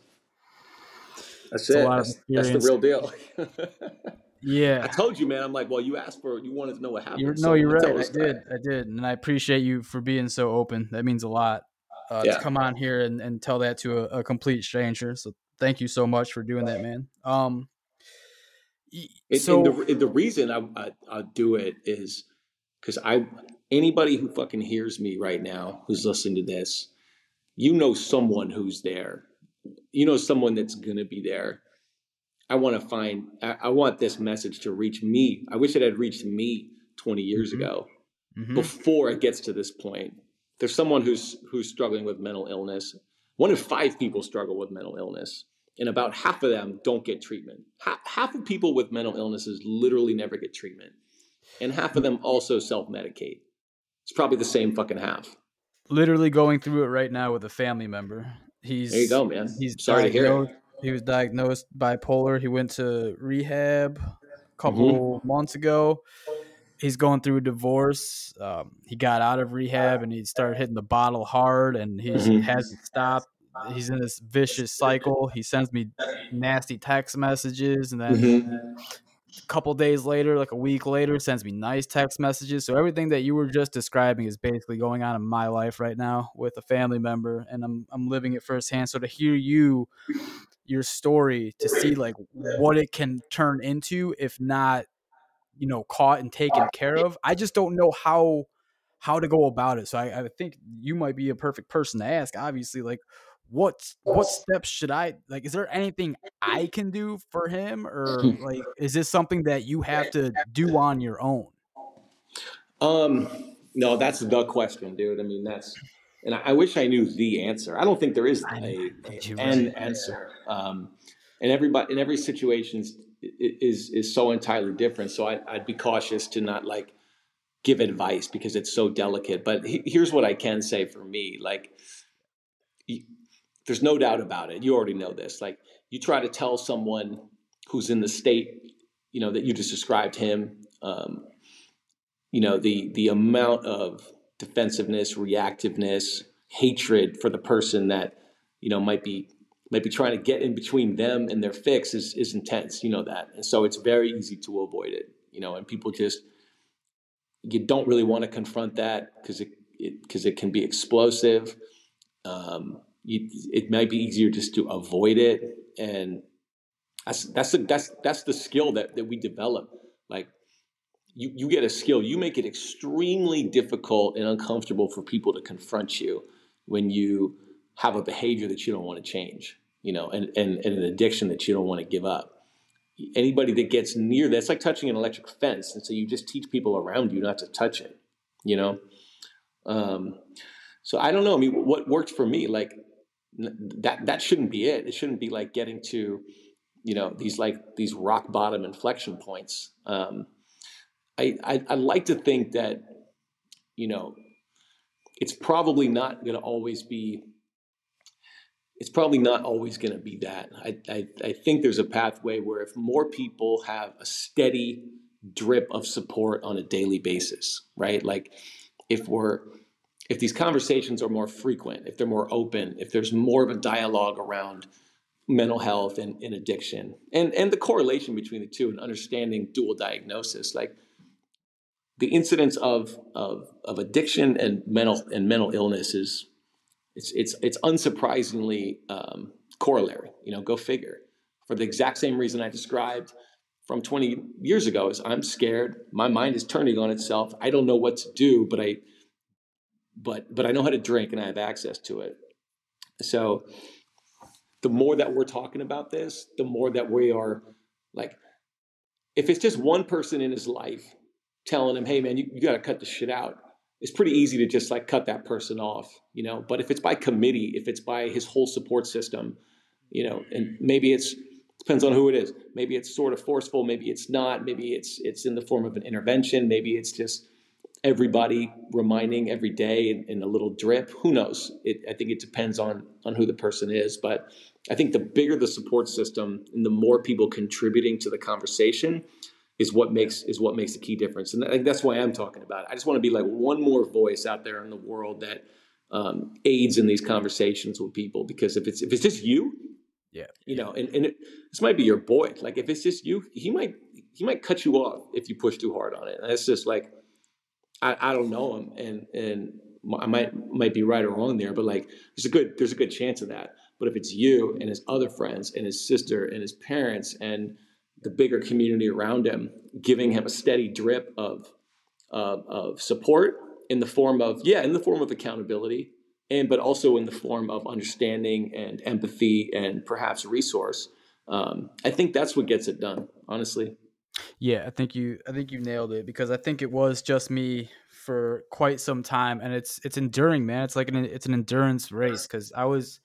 That's it's it. a lot of That's, that's the experience. real deal. Yeah. I told you, man. I'm like, well, you asked for, you wanted to know what happened. You're, so no, I'm you're gonna tell right. the I story. did. I did. And I appreciate you for being so open. That means a lot uh, Yeah. to come on here and, and tell that to a, a complete stranger. So thank you so much for doing that, man. Um, y- And, so and the, the reason I, I, I do it is because I, anybody who fucking hears me right now, who's listening to this, you know someone who's there. You know someone that's going to be there. I want to find, I, I want this message to reach me. I wish it had reached me twenty years Mhm. ago, Mhm. before it gets to this point. There's someone who's who's struggling with mental illness. One in five people struggle with mental illness, and about half of them don't get treatment. Half, half of people with mental illnesses literally never get treatment, and half of them also self-medicate. It's probably the same fucking half. literally going through it right now with a family member. He's There you go, man. he's Sorry to hear diagnosed. it. He was diagnosed bipolar. He went to rehab a Mm-hmm. couple months ago. He's going through a divorce. Um, he got out of rehab and he started hitting the bottle hard, and he Mm-hmm. hasn't stopped. He's in this vicious cycle. He sends me nasty text messages, and then Mm-hmm. a couple days later, like a week later, sends me nice text messages. So everything that you were just describing is basically going on in my life right now with a family member, and I'm I'm living it firsthand. So to hear you, your story, to see like what it can turn into if not, you know, caught and taken care of, I just don't know how how to go about it. So I, I think you might be a perfect person to ask. Obviously, like what what steps should I like? Is there anything I can do for him, or like is this something that you have to do on your own? Um, no, that's the question, dude. I mean, that's, and I, I wish I knew the answer. I don't think there is I, a, you're an right. answer. Um, and everybody in every situation is, is, is so entirely different. So I, I'd be cautious to not like give advice because it's so delicate. But he, here's what I can say for me. Like, y- there's no doubt about it. You already know this. Like, you try to tell someone who's in the state, you know, that you just described him, um, you know, the the amount of defensiveness, reactiveness, hatred for the person that, you know, might be might be trying to get in between them and their fix is is intense. You know that. And so it's very easy to avoid it, you know, and people just, you don't really want to confront that because it because it, it can be explosive. Um, you, it might be easier just to avoid it, and that's that's the, that's that's the skill that that we develop. Like, you you get a skill, you make it extremely difficult and uncomfortable for people to confront you when you have a behavior that you don't want to change, you know, and and, and an addiction that you don't want to give up. Anybody that gets near that, it's like touching an electric fence, and so you just teach people around you not to touch it, you know. Um, so I don't know. I mean, what worked for me, like that that shouldn't be it. It shouldn't be like getting to, you know, these like these rock bottom inflection points. Um, I, I I like to think that, you know, it's probably not going to always be. It's probably not always going to be that. I, I I think there's a pathway where if more people have a steady drip of support on a daily basis, right? Like if we're if these conversations are more frequent, if they're more open, if there's more of a dialogue around mental health and, and addiction, and, and the correlation between the two and understanding dual diagnosis, like the incidence of, of, of addiction and mental and mental illness is it's it's it's unsurprisingly um, corollary. You know, go figure. For the exact same reason I described from twenty years ago, is I'm scared. My mind is turning on itself. I don't know what to do, but I but but I know how to drink and I have access to it. So the more that we're talking about this, the more that we are like, if it's just one person in his life telling him, hey man, you, you got to cut the shit out, it's pretty easy to just like cut that person off, you know. But if it's by committee, if it's by his whole support system, you know, and maybe it's, depends on who it is. Maybe it's sort of forceful, maybe it's not, maybe it's it's in the form of an intervention, maybe it's just everybody reminding every day in, in a little drip. Who knows? It, I think it depends on on who the person is. But I think the bigger the support system and the more people contributing to the conversation is what makes is what makes a key difference. And I think that's why I'm talking about it. I just want to be like one more voice out there in the world that um, aids in these conversations with people. Because if it's if it's just you, yeah, you know, and, and it, this might be your boy. Like if it's just you, he might he might cut you off if you push too hard on it. And it's just like, I, I don't know him, and and I might might be right or wrong there, but like there's a good there's a good chance of that. But if it's you and his other friends and his sister and his parents and the bigger community around him, giving him a steady drip of of, of support in the form of yeah, in the form of accountability, and but also in the form of understanding and empathy and perhaps resource. Um, I think that's what gets it done, honestly. Yeah, I think you I think you nailed it, because I think it was just me for quite some time, and it's it's enduring, man. It's like an it's an endurance race, because I was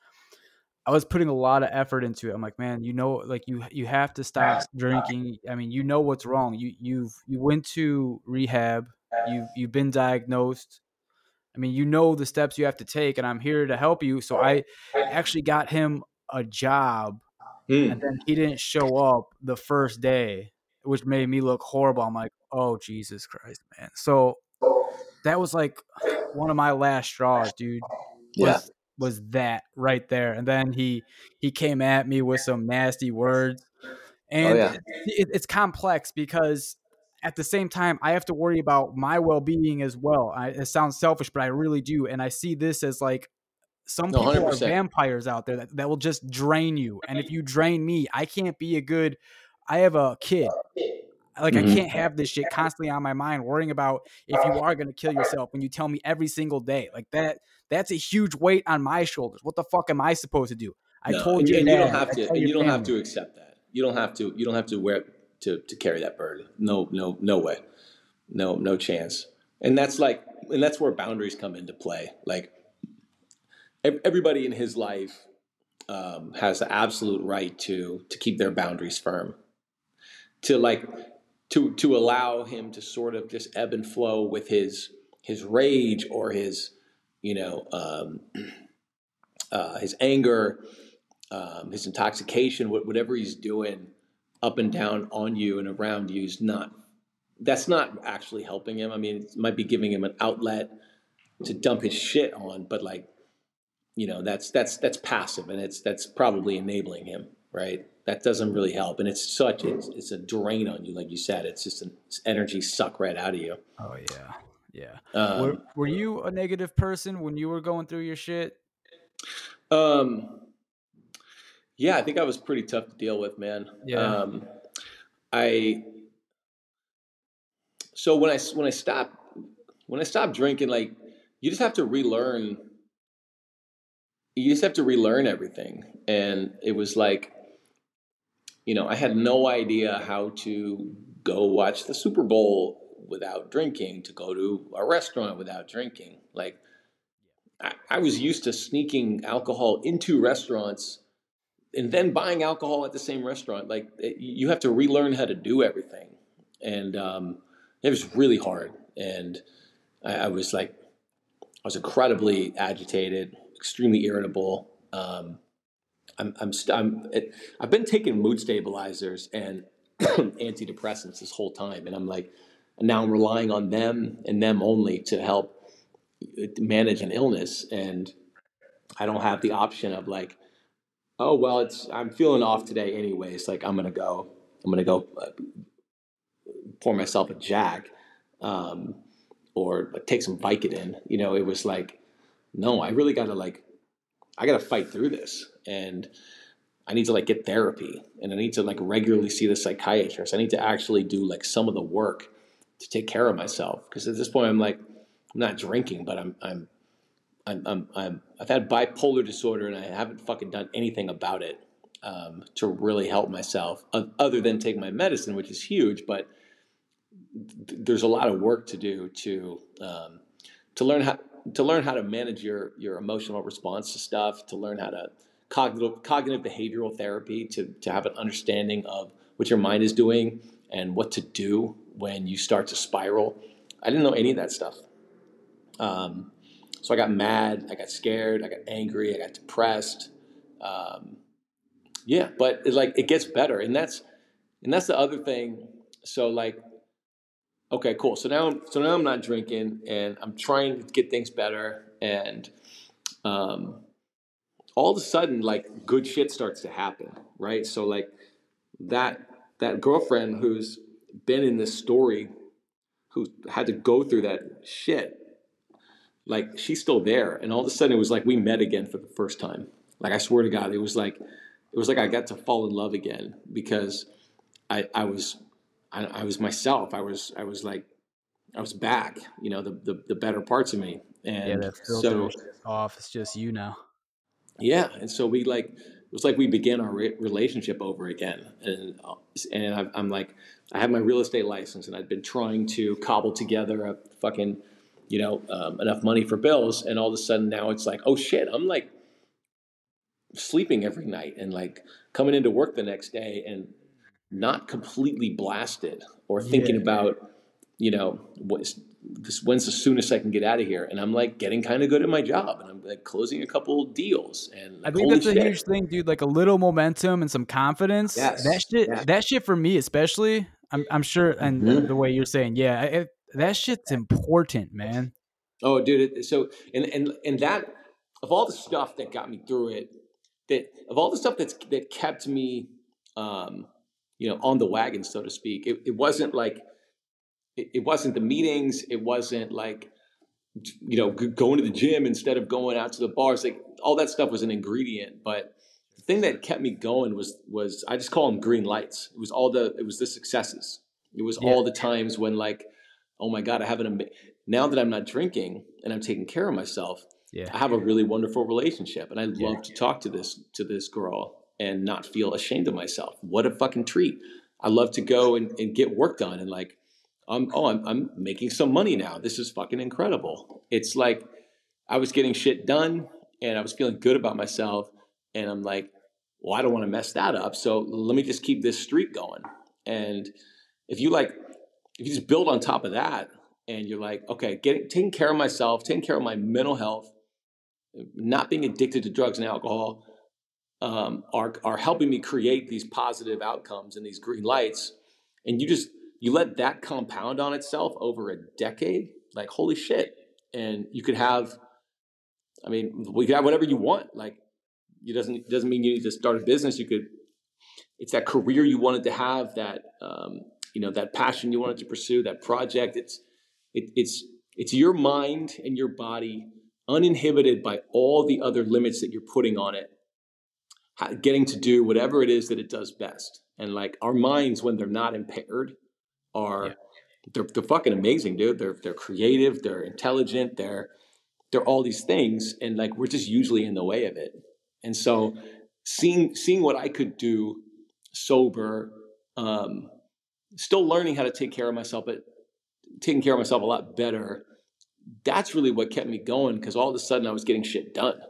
I was putting a lot of effort into it. I'm like, man, you know, like you you have to stop drinking. I mean, you know what's wrong. You you've you went to rehab. You've you've been diagnosed. I mean, you know the steps you have to take, and I'm here to help you. So I actually got him a job, and Mm. then he didn't show up the first day, which made me look horrible. I'm like, oh, Jesus Christ, man. So that was like one of my last straws, dude, Yeah. was was that right there. And then he he came at me with some nasty words. Oh And yeah. it, it, it's complex, because at the same time, I have to worry about my well-being as well. I, it sounds selfish, but I really do. And I see this as like, some No, people are one hundred percent. vampires out there that, that will just drain you. And if you drain me, I can't be a good, I have a kid. Like, I Mhm. can't have this shit constantly on my mind, worrying about if you are going to kill yourself when you tell me every single day. Like that, that's a huge weight on my shoulders. What the fuck am I supposed to do? I No, told and, your and you dad, don't have I to, tell and your you don't have family. to accept that. You don't have to. You don't have to wear to to carry that burden. No, no, no way. No, no chance. And that's like, and that's where boundaries come into play. Like ev- everybody in his life um, has the absolute right to to keep their boundaries firm. To like to to allow him to sort of just ebb and flow with his his rage or his you know um, uh, his anger, um, his intoxication, wh- whatever he's doing up and down on you and around you is not, that's not actually helping him. I mean, it might be giving him an outlet to dump his shit on, but like, you know, that's, that's, that's passive, and it's, that's probably enabling him, right? That doesn't really help. And it's such, it's, it's a drain on you. Like you said, it's just an it's energy suck right out of you. Oh yeah. Yeah. Were, Um, were you a negative person when you were going through your shit? um, yeah, I think I was pretty tough to deal with, man. Yeah. Um, I, so when I, when I stopped, when I stopped drinking, like you just have to relearn, you just have to relearn everything. And it was like, you know, I had no idea how to go watch the Super Bowl without drinking, to go to a restaurant without drinking. Like I, I was used to sneaking alcohol into restaurants and then buying alcohol at the same restaurant. Like it, you have to relearn how to do everything. And um, it was really hard. And I, I was like, I was incredibly agitated, extremely irritable. Um, I'm, I'm, st- I'm it, I've been taking mood stabilizers and antidepressants this whole time, and I'm like, and now I'm relying on them and them only to help manage an illness, and I don't have the option of like, oh well, it's I'm feeling off today anyways. Like I'm gonna go, I'm gonna go uh, pour myself a Jack, um, or like, take some Vicodin. You know, it was like, no, I really gotta like, I gotta fight through this, and I need to like get therapy, and I need to like regularly see the psychiatrist. I need to actually do like some of the work to take care of myself. Because at this point, I'm like, I'm not drinking, but I'm I'm I'm I'm, I'm I've had bipolar disorder, and I haven't fucking done anything about it um, to really help myself, other than take my medicine, which is huge. But th- there's a lot of work to do to um, to learn how to learn how to manage your your emotional response to stuff, to learn how to cognitive cognitive behavioral therapy, to to have an understanding of what your mind is doing and what to do when you start to spiral. I didn't know any of that stuff. Um, so I got mad, I got scared, I got angry, I got depressed. Um, yeah, but it, like it gets better, and that's and that's the other thing. So like, okay, cool. So now, so now I'm not drinking, and I'm trying to get things better, and um, all of a sudden, like good shit starts to happen, right? So like that that girlfriend who's been in this story, who had to go through that shit, like she's still there, and all of a sudden it was like we met again for the first time. Like I swear to God, it was like it was like I got to fall in love again, because I I was I, I was myself. I was I was like I was back, you know, the the, the better parts of me, Yeah, and that so filter's off. It's just you now. yeah, and so we like it was like we began our re- relationship over again, and and I, I'm like I have my real estate license, and I've been trying to cobble together a fucking you know um, enough money for bills, and all of a sudden now it's like, oh shit, I'm like sleeping every night and like coming into work the next day and not completely blasted, or Yeah. thinking about you know what's this, when's the soonest I can get out of here, and I'm like getting kind of good at my job, and I'm like closing a couple deals, and I like think holy that's a shit. huge thing, dude. Like a little momentum and some confidence. That Yes. shit, Yeah. that shit for me, especially, I'm, I'm sure, and the, the Mhm. way you're saying, yeah, it, that shit's important, man. Oh, dude. It, so, and, and, and that, of all the stuff that got me through it, that of all the stuff that's, that kept me, um, you know, on the wagon, so to speak, it, it wasn't like, it, it wasn't the meetings. It wasn't like, you know, g- going to the gym instead of going out to the bars. Like all that stuff was an ingredient, but the thing that kept me going was, was I just call them green lights. It was all the, it was the successes. It was Yeah, all the times when like, oh my God, I have an, ama- now that I'm not drinking and I'm taking care of myself, yeah, I have a really wonderful relationship, and I yeah. love to talk to this to this girl and not feel ashamed of myself. What a fucking treat! I love to go and, and get work done, and like, um, oh, I'm I'm making some money now. This is fucking incredible. It's like I was getting shit done, and I was feeling good about myself, and I'm like, well, I don't want to mess that up, so let me just keep this streak going. And if you like, if you just build on top of that, and you're like, okay, getting taking care of myself, taking care of my mental health, not being addicted to drugs and alcohol, um, are are helping me create these positive outcomes and these green lights. And you just you let that compound on itself over a decade, like holy shit. And you could have, I mean, we could have whatever you want. Like, it doesn't it doesn't mean you need to start a business. You could, it's that career you wanted to have, that um, you know, that passion you wanted to pursue, that project. It's it, it's it's your mind and your body uninhibited by all the other limits that you're putting on it, getting to do whatever it is that it does best. And like our minds, when they're not impaired, Yeah. are they're, they're fucking amazing, dude. They're they're creative, they're intelligent, they're they're all these things, and like we're just usually in the way of it. And so seeing seeing what I could do sober, um, still learning how to take care of myself, but taking care of myself a lot better. That's really what kept me going, because all of a sudden I was getting shit done.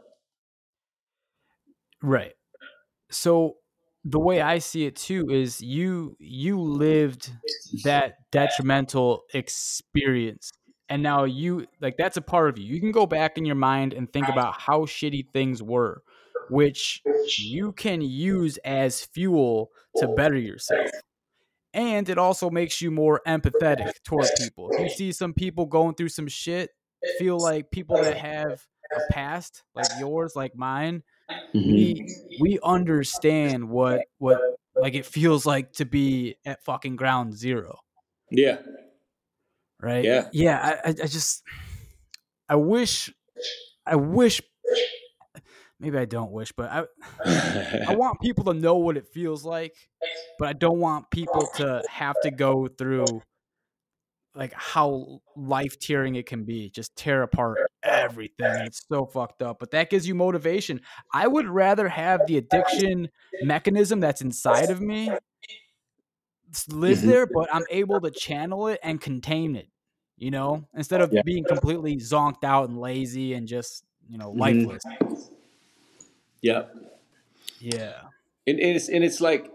Right. So the way I see it too is you you lived that detrimental experience, and now you like that's a part of you. You can go back in your mind and think about how shitty things were, which you can use as fuel to better yourself. And it also makes you more empathetic toward people. If you see some people going through some shit, feel like people that have a past like yours, like mine, we Mm-hmm. we understand what what like it feels like to be at fucking ground zero, Yeah. right? Yeah. Yeah, I, I I just I wish I wish maybe I don't wish, but I I want people to know what it feels like, but I don't want people to have to go through like how life tearing it can be, just tear apart everything. And it's so fucked up. But that gives you motivation. I would rather have the addiction mechanism that's inside of me live Mhm. there, but I'm able to channel it and contain it, you know, instead of Yeah. being completely zonked out and lazy and just, you know, Mhm. lifeless. Yeah. Yeah. And, and it's and it's like,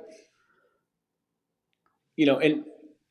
you know, and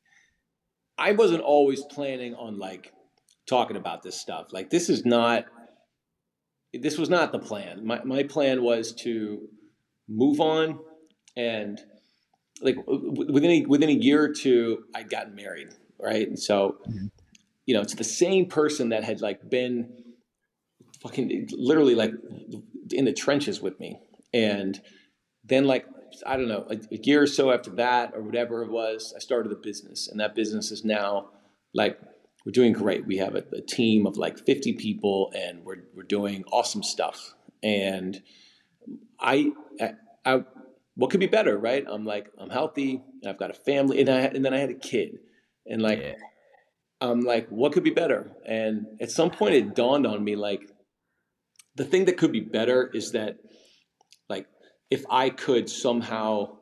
I wasn't always planning on like talking about this stuff. Like this is not this was not the plan. My my plan was to move on, and like within a, within a year or two I'd gotten married, right? And so, Mhm. you know, it's the same person that had like been fucking literally like in the trenches with me. And then like I don't know, a, a year or so after that or whatever it was, I started a business, and that business is now like we're doing great. We have a, a team of like fifty people, and we're we're doing awesome stuff. And I, I, I what could be better, right? I'm like I'm healthy, and I've got a family, and I and then I had a kid, and like Yeah. I'm like what could be better? And at some point it dawned on me like the thing that could be better is that like if I could somehow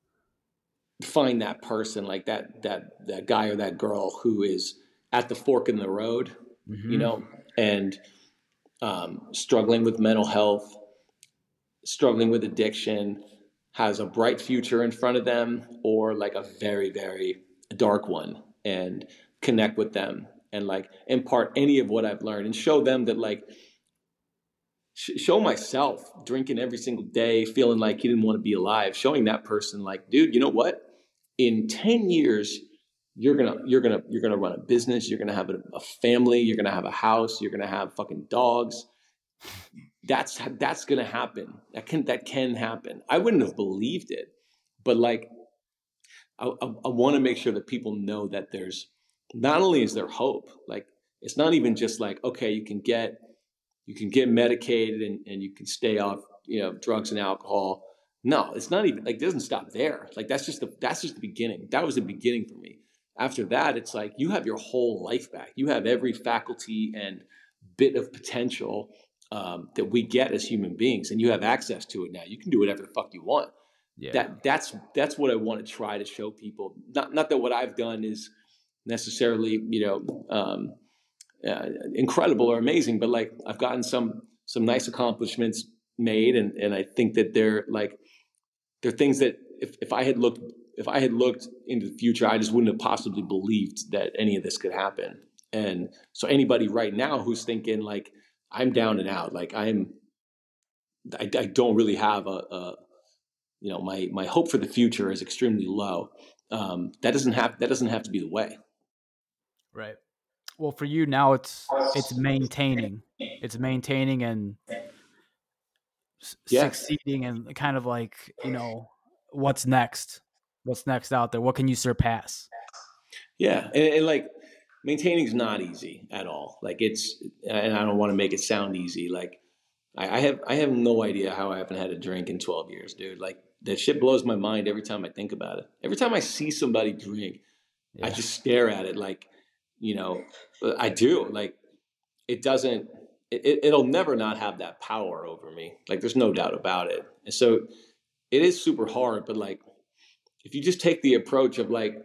find that person like that that that guy or that girl who is at the fork in the road, you Mm-hmm. know, and um, struggling with mental health, struggling with addiction, has a bright future in front of them, or like a very very dark one, and connect with them and like impart any of what I've learned and show them that like show myself drinking every single day, feeling like he didn't want to be alive, showing that person like, dude, you know what? In ten years, you're gonna you're gonna you're gonna run a business, you're gonna have a, a family, you're gonna have a house, you're gonna have fucking dogs. That's that's gonna happen. That can that can happen. I wouldn't have believed it, but like I, I, I want to make sure that people know that there's not only is there hope, like it's not even just like okay, you can get you can get medicated and, and you can stay off, you know, drugs and alcohol. No, it's not even like it doesn't stop there. Like that's just the that's just the beginning. That was the beginning for me. After that, it's like you have your whole life back. You have every faculty and bit of potential um, that we get as human beings, and you have access to it now. You can do whatever the fuck you want. Yeah. That that's that's what I want to try to show people. Not not that what I've done is necessarily, you know, um, uh, incredible or amazing, but like I've gotten some some nice accomplishments made, and and I think that they're like they're things that if, if I had looked if I had looked into the future, I just wouldn't have possibly believed that any of this could happen. And so anybody right now who's thinking like I'm down and out, like I'm I, I don't really have a, a you know my my hope for the future is extremely low. Um, that doesn't have that doesn't have to be the way. Right. Well, for you now, it's it's maintaining, it's maintaining and s- Yeah, succeeding, and kind of like you know what's next, what's next out there. What can you surpass? yeah, and, and like maintaining is not easy at all. Like it's, and I don't want to make it sound easy. Like I, I have, I have no idea how I haven't had a drink in twelve years, dude. Like that shit blows my mind every time I think about it. Every time I see somebody drink, I Yeah. just stare at it like, you know, I do. Like it doesn't, it, it'll never not have that power over me. Like there's no doubt about it. And so it is super hard, but like if you just take the approach of like,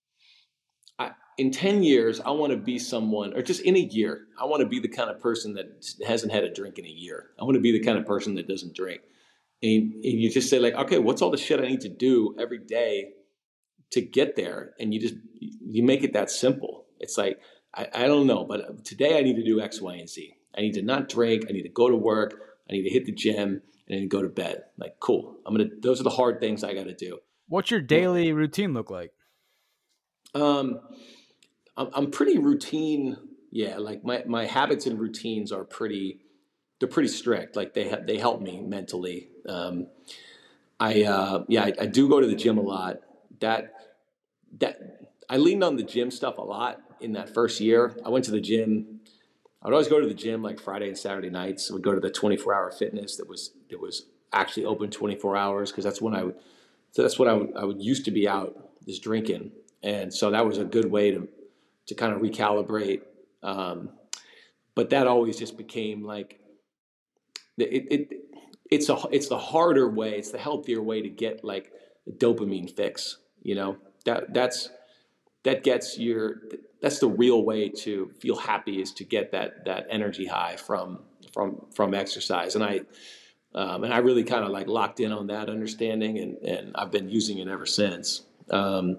I, in ten years, I want to be someone, or just in a year, I want to be the kind of person that hasn't had a drink in a year. I want to be the kind of person that doesn't drink. And, and you just say like, okay, what's all the shit I need to do every day to get there? And you just, you make it that simple. It's like, I, I don't know, but today I need to do X, Y, and Z. I need to not drink. I need to go to work. I need to hit the gym and then go to bed. Like, cool. I'm going to, those are the hard things I got to do. What's your daily routine look like? Um, I'm, I'm pretty routine. Yeah, like my, my habits and routines are pretty, they're pretty strict. Like they, they help me mentally. Um, I, uh, yeah, I, I do go to the gym a lot. That, that I leaned on the gym stuff a lot in that first year. I went to the gym. I would always go to the gym like Friday and Saturday nights. I would go to the twenty-four hour fitness that was, that was actually open twenty-four hours. Cause that's when I would, so that's what I would, I would used to be out is drinking. And so that was a good way to, to kind of recalibrate. Um, but that always just became like, it, it, it's a, it's the harder way. It's the healthier way to get like a dopamine fix, you know, that that's, that gets your, that's the real way to feel happy is to get that, that energy high from, from, from exercise. And I, um, and I really kind of like locked in on that understanding and, and I've been using it ever since. Um,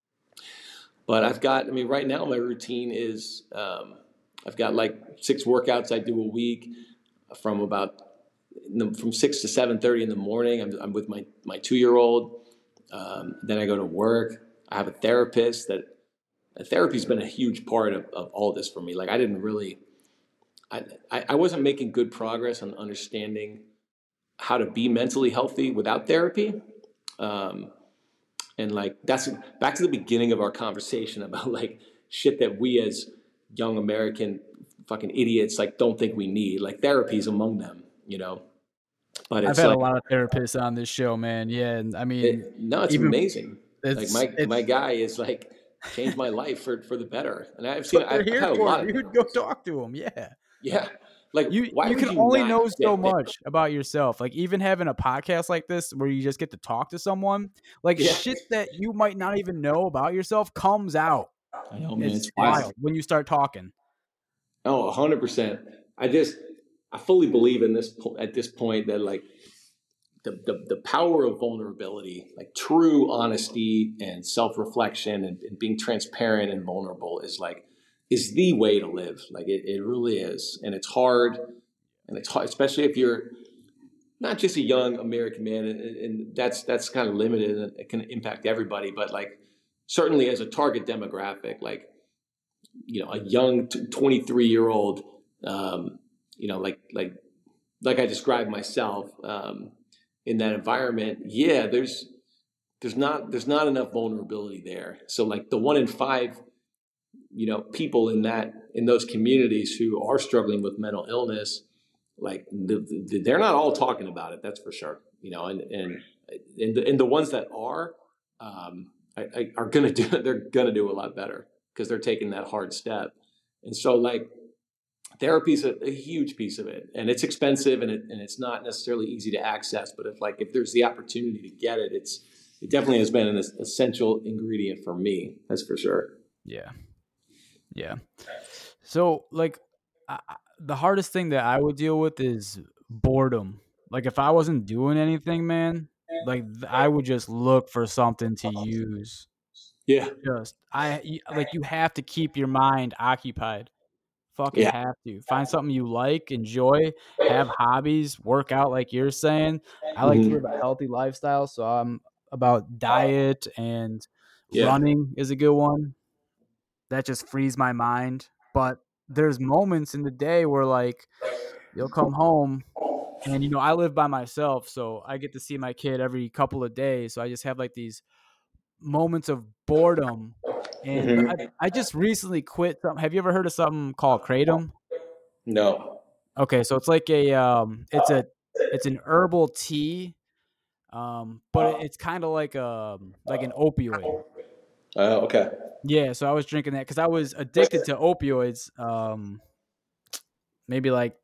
but I've got, I mean, right now my routine is, um, I've got like six workouts I do a week from about, from six to seven thirty in the morning. I'm, I'm with my, my two-year-old. Um, then I go to work. I have a therapist that, therapy's been a huge part of, of all this for me. Like I didn't really, I, I wasn't making good progress on understanding how to be mentally healthy without therapy. Um, and like, that's back to the beginning of our conversation about like shit that we as young American fucking idiots, like don't think we need, like therapy's among them, you know? But it's I've had like, a lot of therapists on this show, man. Yeah. And I mean, it, no, it's even, amazing. it's, Like my, it's, my guy is like, changed my life for, for the better. And I've seen, what they're I've, I've here had a for, lot of, dude. Go talk to them. Yeah. yeah. Like, You why you would can you only not know so get there? much about yourself. Like even having a podcast like this where you just get to talk to someone, like Yeah. shit that you might not even know about yourself comes out. I know, man. It's It's wild. wild when you start talking. Oh, a hundred percent. I just, I fully believe in this po- at this point that like the, the, the power of vulnerability, like true honesty and self-reflection and, and being transparent and vulnerable is like, is the way to live. Like it, it really is. And it's hard. And it's hard, especially if you're not just a young American man. And, and that's, that's kind of limited and it can impact everybody. But like, certainly as a target demographic, like, you know, a young twenty-three year old, um, you know, like, like, like I described myself, um, in that environment. Yeah, there's, there's not, there's not enough vulnerability there. So like the one in five, you know, people in that, in those communities who are struggling with mental illness, like the, the, they're not all talking about it. That's for sure. You know, and, and, and the, and the ones that are, um, I, I, are going to do, they're going to do a lot better because they're taking that hard step. And so like therapy is a, a huge piece of it, and it's expensive and it, and it's not necessarily easy to access, but if like, if there's the opportunity to get it, it's, it definitely has been an essential ingredient for me. That's for sure. Yeah. Yeah. So like I, the hardest thing that I would deal with is boredom. Like if I wasn't doing anything, man, like I would just look for something to use. Yeah. Just I like you have to keep your mind occupied. Fucking Yeah. have to find something you like, enjoy, have hobbies, work out like you're saying. I like to Mhm. live a healthy lifestyle, so I'm about diet and Yeah. running is a good one. That just frees my mind. But there's moments in the day where like you'll come home and you know I live by myself, so I get to see my kid every couple of days. So I just have like these moments of boredom. And I, Mhm. I just recently quit some. Have you ever heard of something called Kratom? No. Okay, so it's like a um it's a it's an herbal tea. Um, but it, it's kind of like a like an opioid. Uh, okay. Yeah, so I was drinking that because I was addicted to opioids um maybe like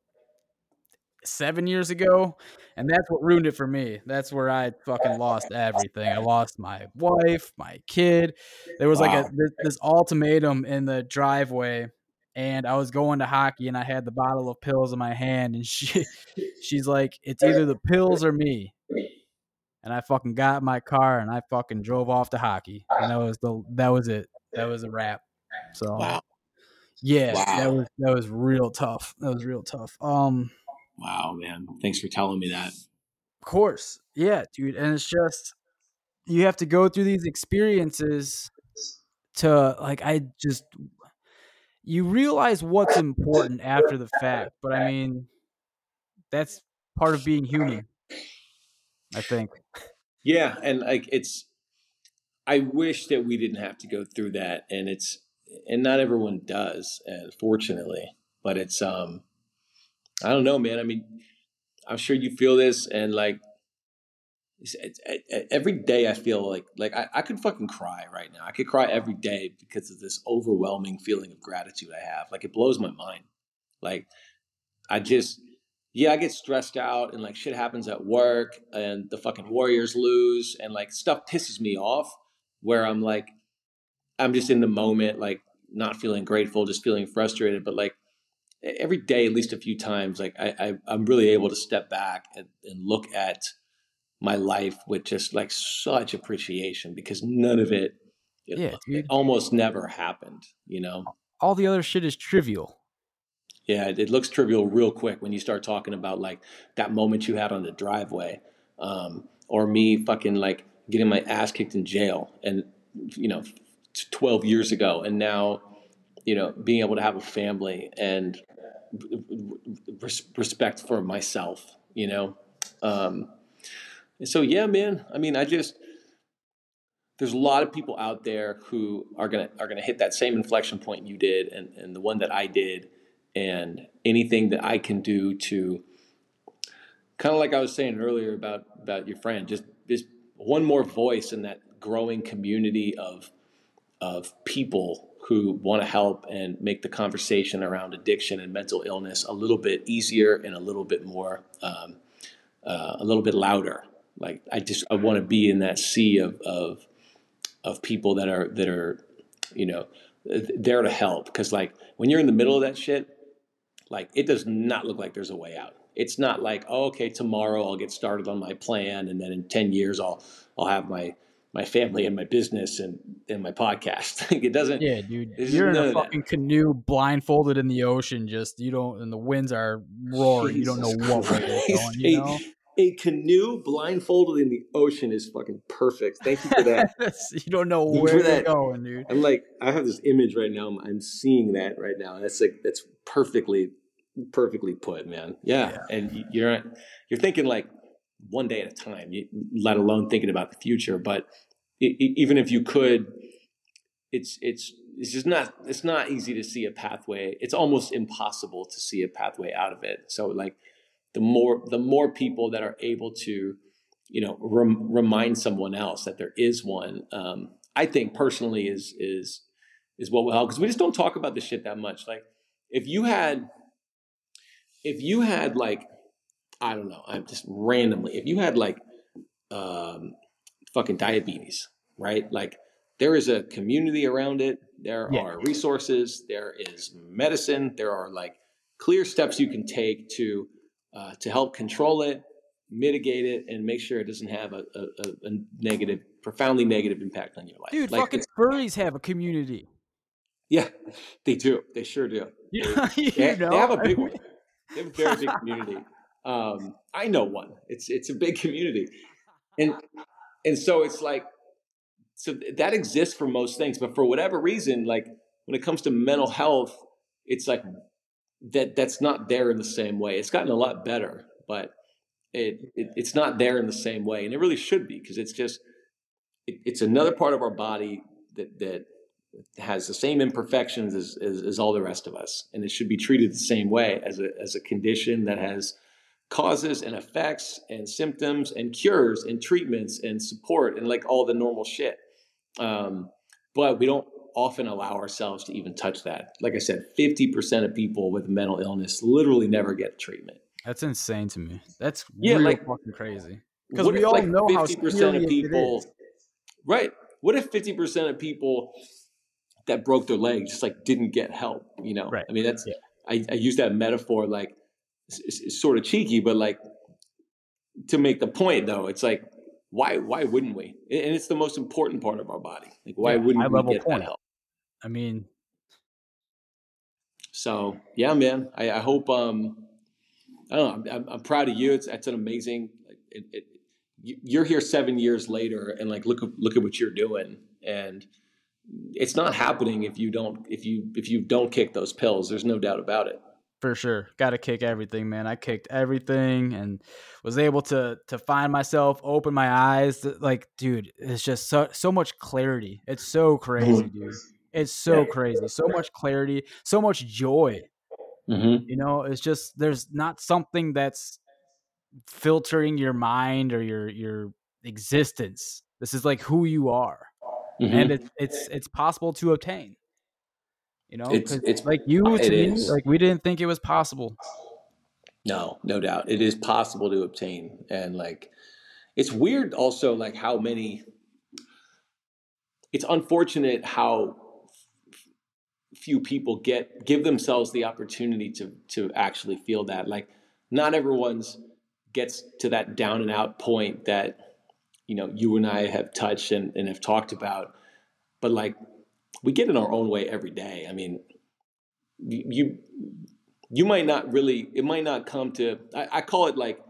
seven years ago, and that's what ruined it for me. That's where I fucking lost everything. I lost my wife, my kid. There was like a Wow. this, this ultimatum in the driveway, and I was going to hockey, and I had the bottle of pills in my hand, and she, she's like, "It's either the pills or me." And I fucking got in my car, and I fucking drove off to hockey, and that was the that was it. That was a wrap. So Wow. yeah, that Wow. was that was real tough. That was real tough. Um. Wow, man. Thanks for telling me that. Of course. Yeah, dude. And it's just, you have to go through these experiences to, like, I just, you realize what's important after the fact. But I mean, that's part of being human, I think. Yeah, and like it's I wish that we didn't have to go through that, and it's and not everyone does, unfortunately. But it's um I don't know, man. I mean, I'm sure you feel this, and like it's, it's, it, every day I feel like like I, I could fucking cry right now. I could cry every day because of this overwhelming feeling of gratitude I have. Like it blows my mind. Like I just yeah, I get stressed out and like shit happens at work and the fucking Warriors lose and like stuff pisses me off where I'm like I'm just in the moment, like not feeling grateful, just feeling frustrated. But like every day, at least a few times, like I, I I'm really able to step back and, and look at my life with just like such appreciation because none of it, it, Yeah, it dude. almost never happened, you know? All the other shit is trivial. Yeah, it, it looks trivial real quick when you start talking about like that moment you had on the driveway, um, or me fucking like getting my ass kicked in jail, and you know, twelve years ago, and now, you know, being able to have a family and res- respect for myself, you know. Um, and so yeah, man. I mean, I just there's a lot of people out there who are gonna are gonna hit that same inflection point you did, and and the one that I did, and anything that I can do to kind of like I was saying earlier about about your friend, just just one more voice in that growing community of of people who want to help and make the conversation around addiction and mental illness a little bit easier and a little bit more um, uh, a little bit louder. Like I just I want to be in that sea of of of people that are that are you know there to help, because like when you're in the middle of that shit, like it does not look like there's a way out. It's not like, oh, okay, tomorrow I'll get started on my plan, and then in ten years I'll I'll have my my family and my business and and my podcast. Like it doesn't. Yeah, dude. There's You're in a none of that. fucking canoe blindfolded in the ocean, just you don't and the winds are roaring. You don't know Jesus what way you're Christ. going, you A, know? a canoe blindfolded in the ocean is fucking perfect. Thank you for that. You don't know Thank you where for you're that. going, dude. I'm like, I have this image right now. I'm, I'm seeing that right now. That's like, that's perfectly, perfectly put, man. Yeah. Yeah. And you're not, you're thinking like one day at a time, you, let alone thinking about the future. But it, it, even if you could, it's, it's, it's just not, it's not easy to see a pathway. It's almost impossible to see a pathway out of it. So like the more, the more people that are able to, you know, rem, remind someone else that there is one, um, I think personally is, is, is what will help. Cause we just don't talk about this shit that much. Like if you had, if you had like, I don't know, I'm just randomly, if you had like, um, fucking diabetes, right? Like there is a community around it. There Yeah. are resources, there is medicine, there are like clear steps you can take to, uh, to help control it, mitigate it, and make sure it doesn't have a, a, a negative, profoundly negative impact on your life. Dude, like fucking furries have a community. Yeah, they do. They sure do. Yeah, They, you they, know? they have a big one. They have a very big community. Um, I know one. It's it's a big community, and and so it's like, so that exists for most things, but for whatever reason, like when it comes to mental health, it's like that that's not there in the same way. It's gotten a lot better, but it, it it's not there in the same way, and it really should be, because it's just it, it's another part of our body that that has the same imperfections as, as as all the rest of us, and it should be treated the same way as a as a condition that has causes and effects and symptoms and cures and treatments and support and like all the normal shit. Um, but we don't often allow ourselves to even touch that. Like I said, fifty percent of people with mental illness literally never get treatment. That's insane to me. That's Yeah, real like fucking crazy. Because what we if all like know how fifty percent of serious it people, is. right? What if fifty percent of people that broke their leg just like didn't get help? You know, Right. I mean, that's Yeah. I, I use that metaphor like it's, it's sort of cheeky, but like to make the point though, it's like why why wouldn't we? And it's the most important part of our body. Like why Yeah, wouldn't we high-level get point. that help? I mean, So yeah, man. I, I hope. Um, I don't know. I'm, I'm proud of you. It's it's an amazing. It, it, you're here seven years later, and like look look at what you're doing, and it's not happening if you don't if you if you don't kick those pills. There's no doubt about it. For sure. Got to kick everything, man. I kicked everything and was able to to find myself, open my eyes. Like, dude, it's just so so much clarity. It's so crazy, dude. It's so crazy. So much clarity, so much joy. Mm-hmm. You know, it's just there's not something that's filtering your mind or your your existence. This is like who you are. Mm-hmm. And it's it's it's possible to obtain. You know, It's because it's like you to it me, is. like we didn't think it was possible. No, no doubt. It is possible to obtain. And like, it's weird also, like how many, it's unfortunate how few people get, give themselves the opportunity to, to actually feel that. Like, not everyone's gets to that down and out point that, you know, you and I have touched and, and have talked about, but like, we get in our own way every day. I mean, you, you might not really, it might not come to, I, I call it like,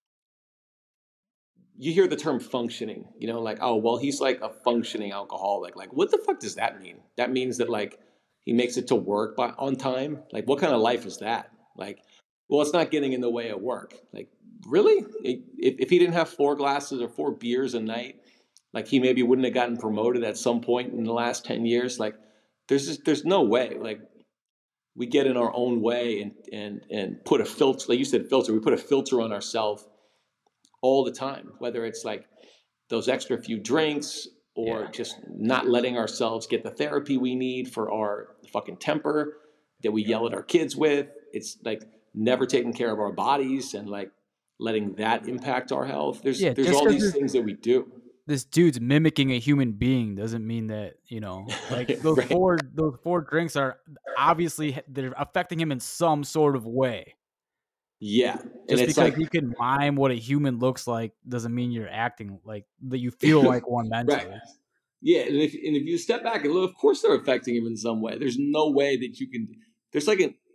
you hear the term functioning, you know, like, oh, well, he's like a functioning alcoholic. Like, what the fuck does that mean? That means that like, he makes it to work by, on time. Like, what kind of life is that? Like, well, it's not getting in the way of work. Like, really? If, if he didn't have four glasses or four beers a night, like he maybe wouldn't have gotten promoted at some point in the last ten years. Like, there's just, there's no way. Like, we get in our own way and and and put a filter, like you said, filter. We put a filter on ourselves all the time, whether it's like those extra few drinks or yeah. just not letting ourselves get the therapy we need for our fucking temper that we yell at our kids with. It's like never taking care of our bodies and like letting that impact our health. There's yeah, there's all these things that we do. This dude's mimicking a human being doesn't mean that, you know, like those right. four those four drinks are obviously they're affecting him in some sort of way. Yeah. Just and it's because like, you can mime what a human looks like doesn't mean you're acting like that you feel like one mentally. Right. Yeah, and if and if you step back and look, of course they're affecting him in some way. There's no way that you can there's like an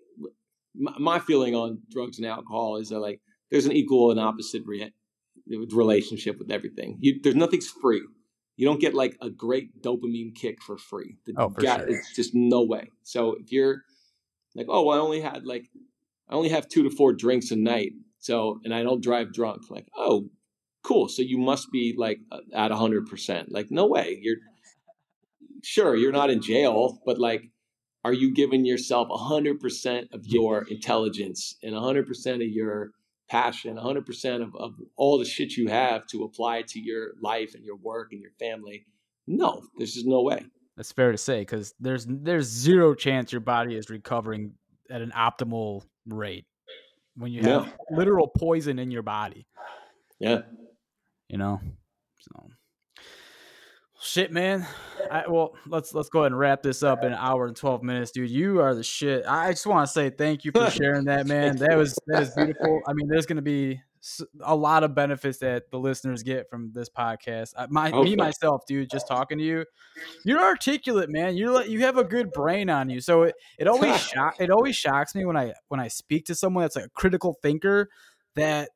my feeling on drugs and alcohol is that like there's an equal and opposite reaction. Relationship with everything. You, there's nothing's free. You don't get like a great dopamine kick for free. The, oh, for got, sure. It's just no way. So if you're like, oh, well, I only had like, I only have two to four drinks a night. So, and I don't drive drunk. Like, oh, cool. So you must be like at a hundred percent. Like, no way. You're sure you're not in jail, but like, are you giving yourself a hundred percent of your intelligence and a hundred percent of your passion, one hundred percent of, of all the shit you have to apply to your life and your work and your family? No, there's just no way. That's fair to say, because there's there's zero chance your body is recovering at an optimal rate when you have no. literal poison in your body. Yeah. You know? So shit, man. I, well, let's let's go ahead and wrap this up in an hour and twelve minutes, dude. You are the shit. I just want to say thank you for sharing that, man. That was that is beautiful. I mean, there's going to be a lot of benefits that the listeners get from this podcast. My okay. me myself, dude, just talking to you, you're articulate, man. You're like you have a good brain on you. So it, it always shock it always shocks me when I when I speak to someone that's like a critical thinker that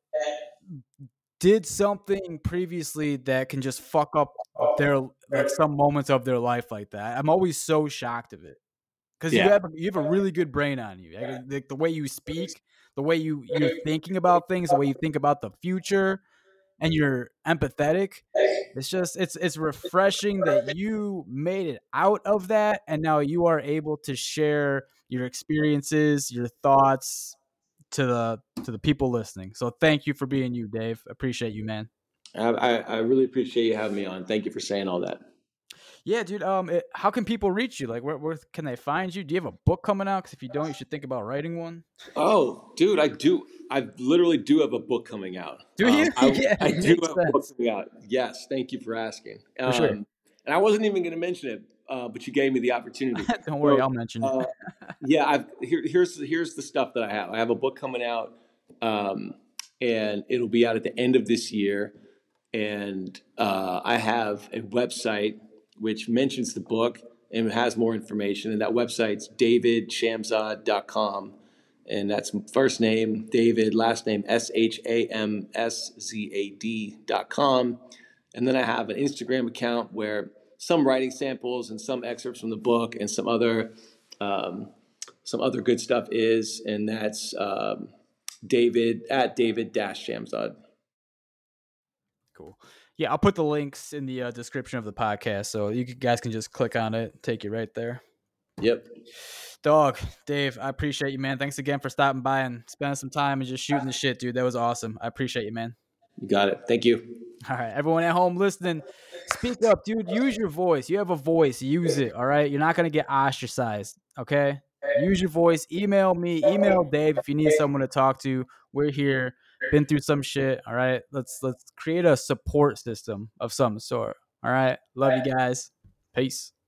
did something previously that can just fuck up their like some moments of their life like that. I'm always so shocked of it because yeah. you have you have a really good brain on you. Like the way you speak, the way you you're thinking about things, the way you think about the future, and you're empathetic. It's just it's it's refreshing that you made it out of that, and now you are able to share your experiences, your thoughts to the to the people listening. So thank you for being you, Dave. Appreciate you, man. I, I really appreciate you having me on. Thank you for saying all that. Yeah, dude. Um, it, how can people reach you? Like, where, where can they find you? Do you have a book coming out? Because if you don't, you should think about writing one. Oh, dude, I do. I literally do have a book coming out. Do you? Um, I, yeah, I do have sense. a book coming out. Yes, thank you for asking. Um, for sure. And I wasn't even going to mention it, uh, but you gave me the opportunity. Don't worry, so, I'll mention uh, it. yeah, I've, here, here's here's the stuff that I have. I have a book coming out, um, and it'll be out at the end of this year. And uh, I have a website which mentions the book and has more information. And that website's david shamzad dot com. And that's first name, David, last name, S H A M S Z A D dot com. And then I have an Instagram account where some writing samples and some excerpts from the book and some other um, some other good stuff is, and that's um, David at David dash Shamsad. Cool. Yeah, I'll put the links in the uh, description of the podcast, so you guys can just click on it, take you right there. Yep. Dog, Dave, I appreciate you, man. Thanks again for stopping by and spending some time and just shooting the shit, dude. That was awesome. I appreciate you, man. You got it. Thank you. All right, everyone at home listening, speak up, dude. Use your voice. You have a voice. Use it, all right? You're not going to get ostracized, okay? Use your voice. Email me. Email Dave if you need someone to talk to. We're here. Been through some shit, all right? Let's let's create a support system of some sort, all right? Love you guys. Peace.